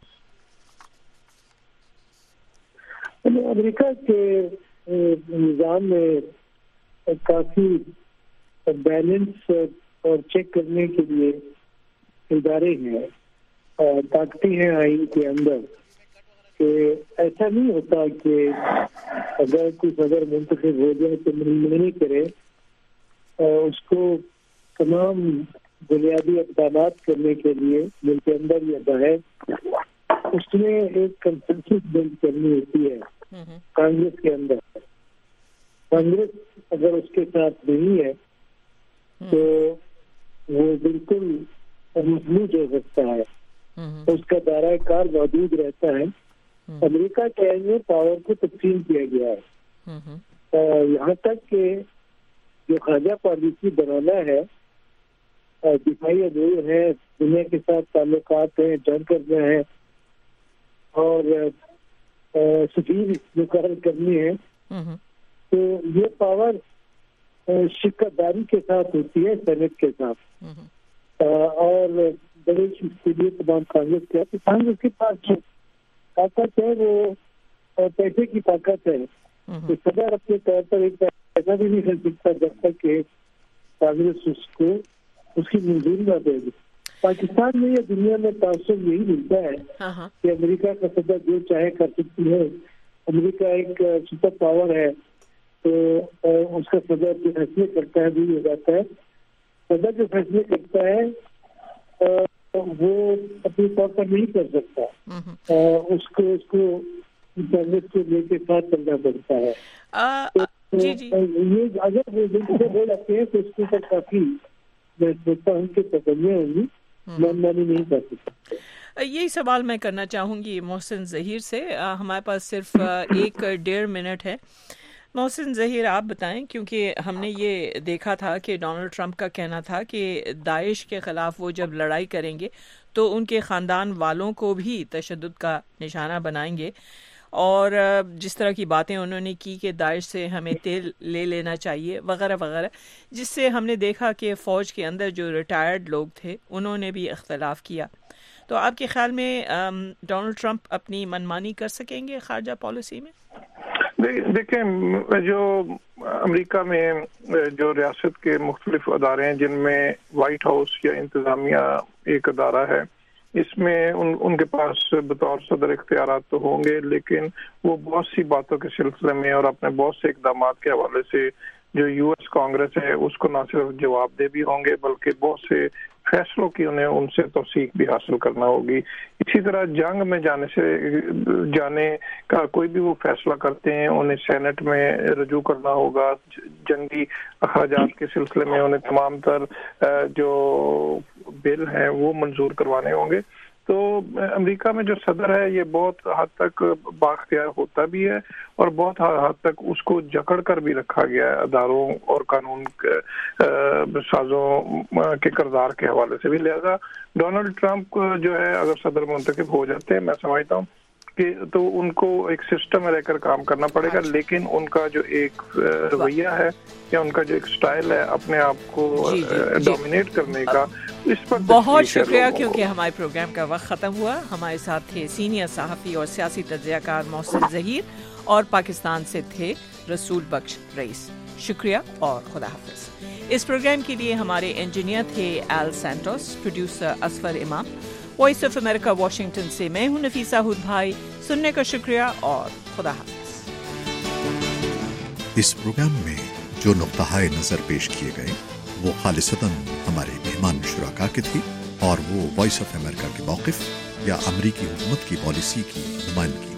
امریکہ کے نظام میں کافی بیلنس اور چیک کرنے کے لیے ادارے ہیں اور طاقتیں ہیں آئین کے اندر, کہ ایسا نہیں ہوتا کہ اگر کوئی صدر منتخب ہو جائے تو نہیں کرے, اس کو تمام بنیادی اقدامات کرنے کے لیے ملک کے اندر یا باہر اس میں ایک کنسنسس بلڈ کرنی ہوتی ہے کانگریس کے اندر. کانگریس اگر اس کے ساتھ نہیں ہے تو وہ بالکل مفلوج ہو سکتا ہے, اس کا دائرہ کار موجود رہتا ہے. امریکہ کے آئین میں پاور کو تقسیم کیا گیا ہے, یہاں تک کہ جو خارجہ پالیسی بنانا ہے, دفاعی امور ہے, دنیا کے ساتھ تعلقات ہیں, جنگ کرنا ہے اور سفیر مقرر کرنی ہے, تو یہ پاور شرکت داری کے ساتھ ہوتی ہے سینٹ کے ساتھ, اور بڑے کے لیے تمام کانگریس کے تو کانگریس کے پاس جو طاقت ہے وہ پیسے کی طاقت ہے. تو صدر اپنے طور پر ایک ایسا بھی نہیں کر سکتا جب تک کہ کانگریس اس کو اس کی منظوری نہ دے گی. پاکستان میں یا دنیا میں تعصب یہی ملتا ہے کہ امریکہ کا صدر جو چاہے کر سکتی ہے. امریکہ ایک سپر پاور ہے تو اس کا صدر جو فیصلے کرتا ہے وہ ہو جاتا ہے. صدر جو فیصلے کرتا ہے وہ اپنے طور پر نہیں کر سکتا, اس کو اس کو کانگریس کو لے کے ساتھ چلنا پڑتا ہے. یہ اگر وہ بول جاتے ہیں تو اس کے اوپر کافی میں سوچتا ہوں کہ پابندیاں ہوں گی, مانی نہیں کر سکتے. یہی سوال میں کرنا چاہوں گی محسن ظہیر سے. ہمارے پاس صرف ایک ڈیڑھ منٹ ہے. محسن ظہیر, آپ بتائیں, کیونکہ ہم نے یہ دیکھا تھا کہ ڈونلڈ ٹرمپ کا کہنا تھا کہ داعش کے خلاف وہ جب لڑائی کریں گے تو ان کے خاندان والوں کو بھی تشدد کا نشانہ بنائیں گے, اور جس طرح کی باتیں انہوں نے کی کہ داعش سے ہمیں تیل لے لینا چاہیے وغیرہ وغیرہ, جس سے ہم نے دیکھا کہ فوج کے اندر جو ریٹائرڈ لوگ تھے انہوں نے بھی اختلاف کیا. تو آپ کے خیال میں ڈونلڈ ٹرمپ اپنی منمانی کر سکیں گے خارجہ پالیسی میں؟ دیکھیں, جو امریکہ میں جو ریاست کے مختلف ادارے ہیں جن میں وائٹ ہاؤس یا انتظامیہ ایک ادارہ ہے, اس میں ان ان کے پاس بطور صدر اختیارات تو ہوں گے, لیکن وہ بہت سی باتوں کے سلسلے میں اور اپنے بہت سے اقدامات کے حوالے سے جو یو ایس کانگریس ہے اس کو نہ صرف جواب دہ بھی ہوں گے بلکہ بہت سے فیصلوں کی انہیں ان سے توثیق بھی حاصل کرنا ہوگی. اسی طرح جنگ میں جانے سے جانے کا کوئی بھی وہ فیصلہ کرتے ہیں انہیں سینٹ میں رجوع کرنا ہوگا. جنگی اخراجات کے سلسلے میں انہیں تمام تر جو بل ہیں وہ منظور کروانے ہوں گے. تو امریکہ میں جو صدر ہے یہ بہت حد تک بااختیار ہوتا بھی ہے اور بہت حد تک اس کو جکڑ کر بھی رکھا گیا ہے اداروں اور قانون سازوں کے کردار کے حوالے سے بھی. لہذا ڈونلڈ ٹرمپ جو ہے اگر صدر منتخب ہو جاتے ہیں, میں سمجھتا ہوں کہ تو ان کو ایک سسٹم میں رہ کر کام کرنا پڑے گا, لیکن ان کا جو ایک رویہ ہے یا ان کا جو ایک سٹائل ہے اپنے آپ کو ڈومینیٹ کرنے کا, اس پر بہت شکریہ. کیونکہ ہمارے پروگرام کا وقت ختم ہوا. ہمارے ساتھ تھے سینئر صحافی اور سیاسی تجزیہ کار محسن ظہیر, اور پاکستان سے تھے رسول بخش رئیس. شکریہ اور خدا حافظ. اس پروگرام کے لیے ہمارے انجینئر تھے ایل سینٹوس, پروڈیوسر اسفر امام. وائس آف امریکہ واشنگٹن سے میں ہوں نفیسہ ہود بھائی. سننے کا شکریہ اور خدا حافظ. اس پروگرام میں جو نقطۂ نظر پیش کیے گئے وہ خالصتاً ہمارے مہمان شرکا کے تھے اور وہ وائس آف امریکہ کے موقف یا امریکی حکومت کی پالیسی کی نمائندگی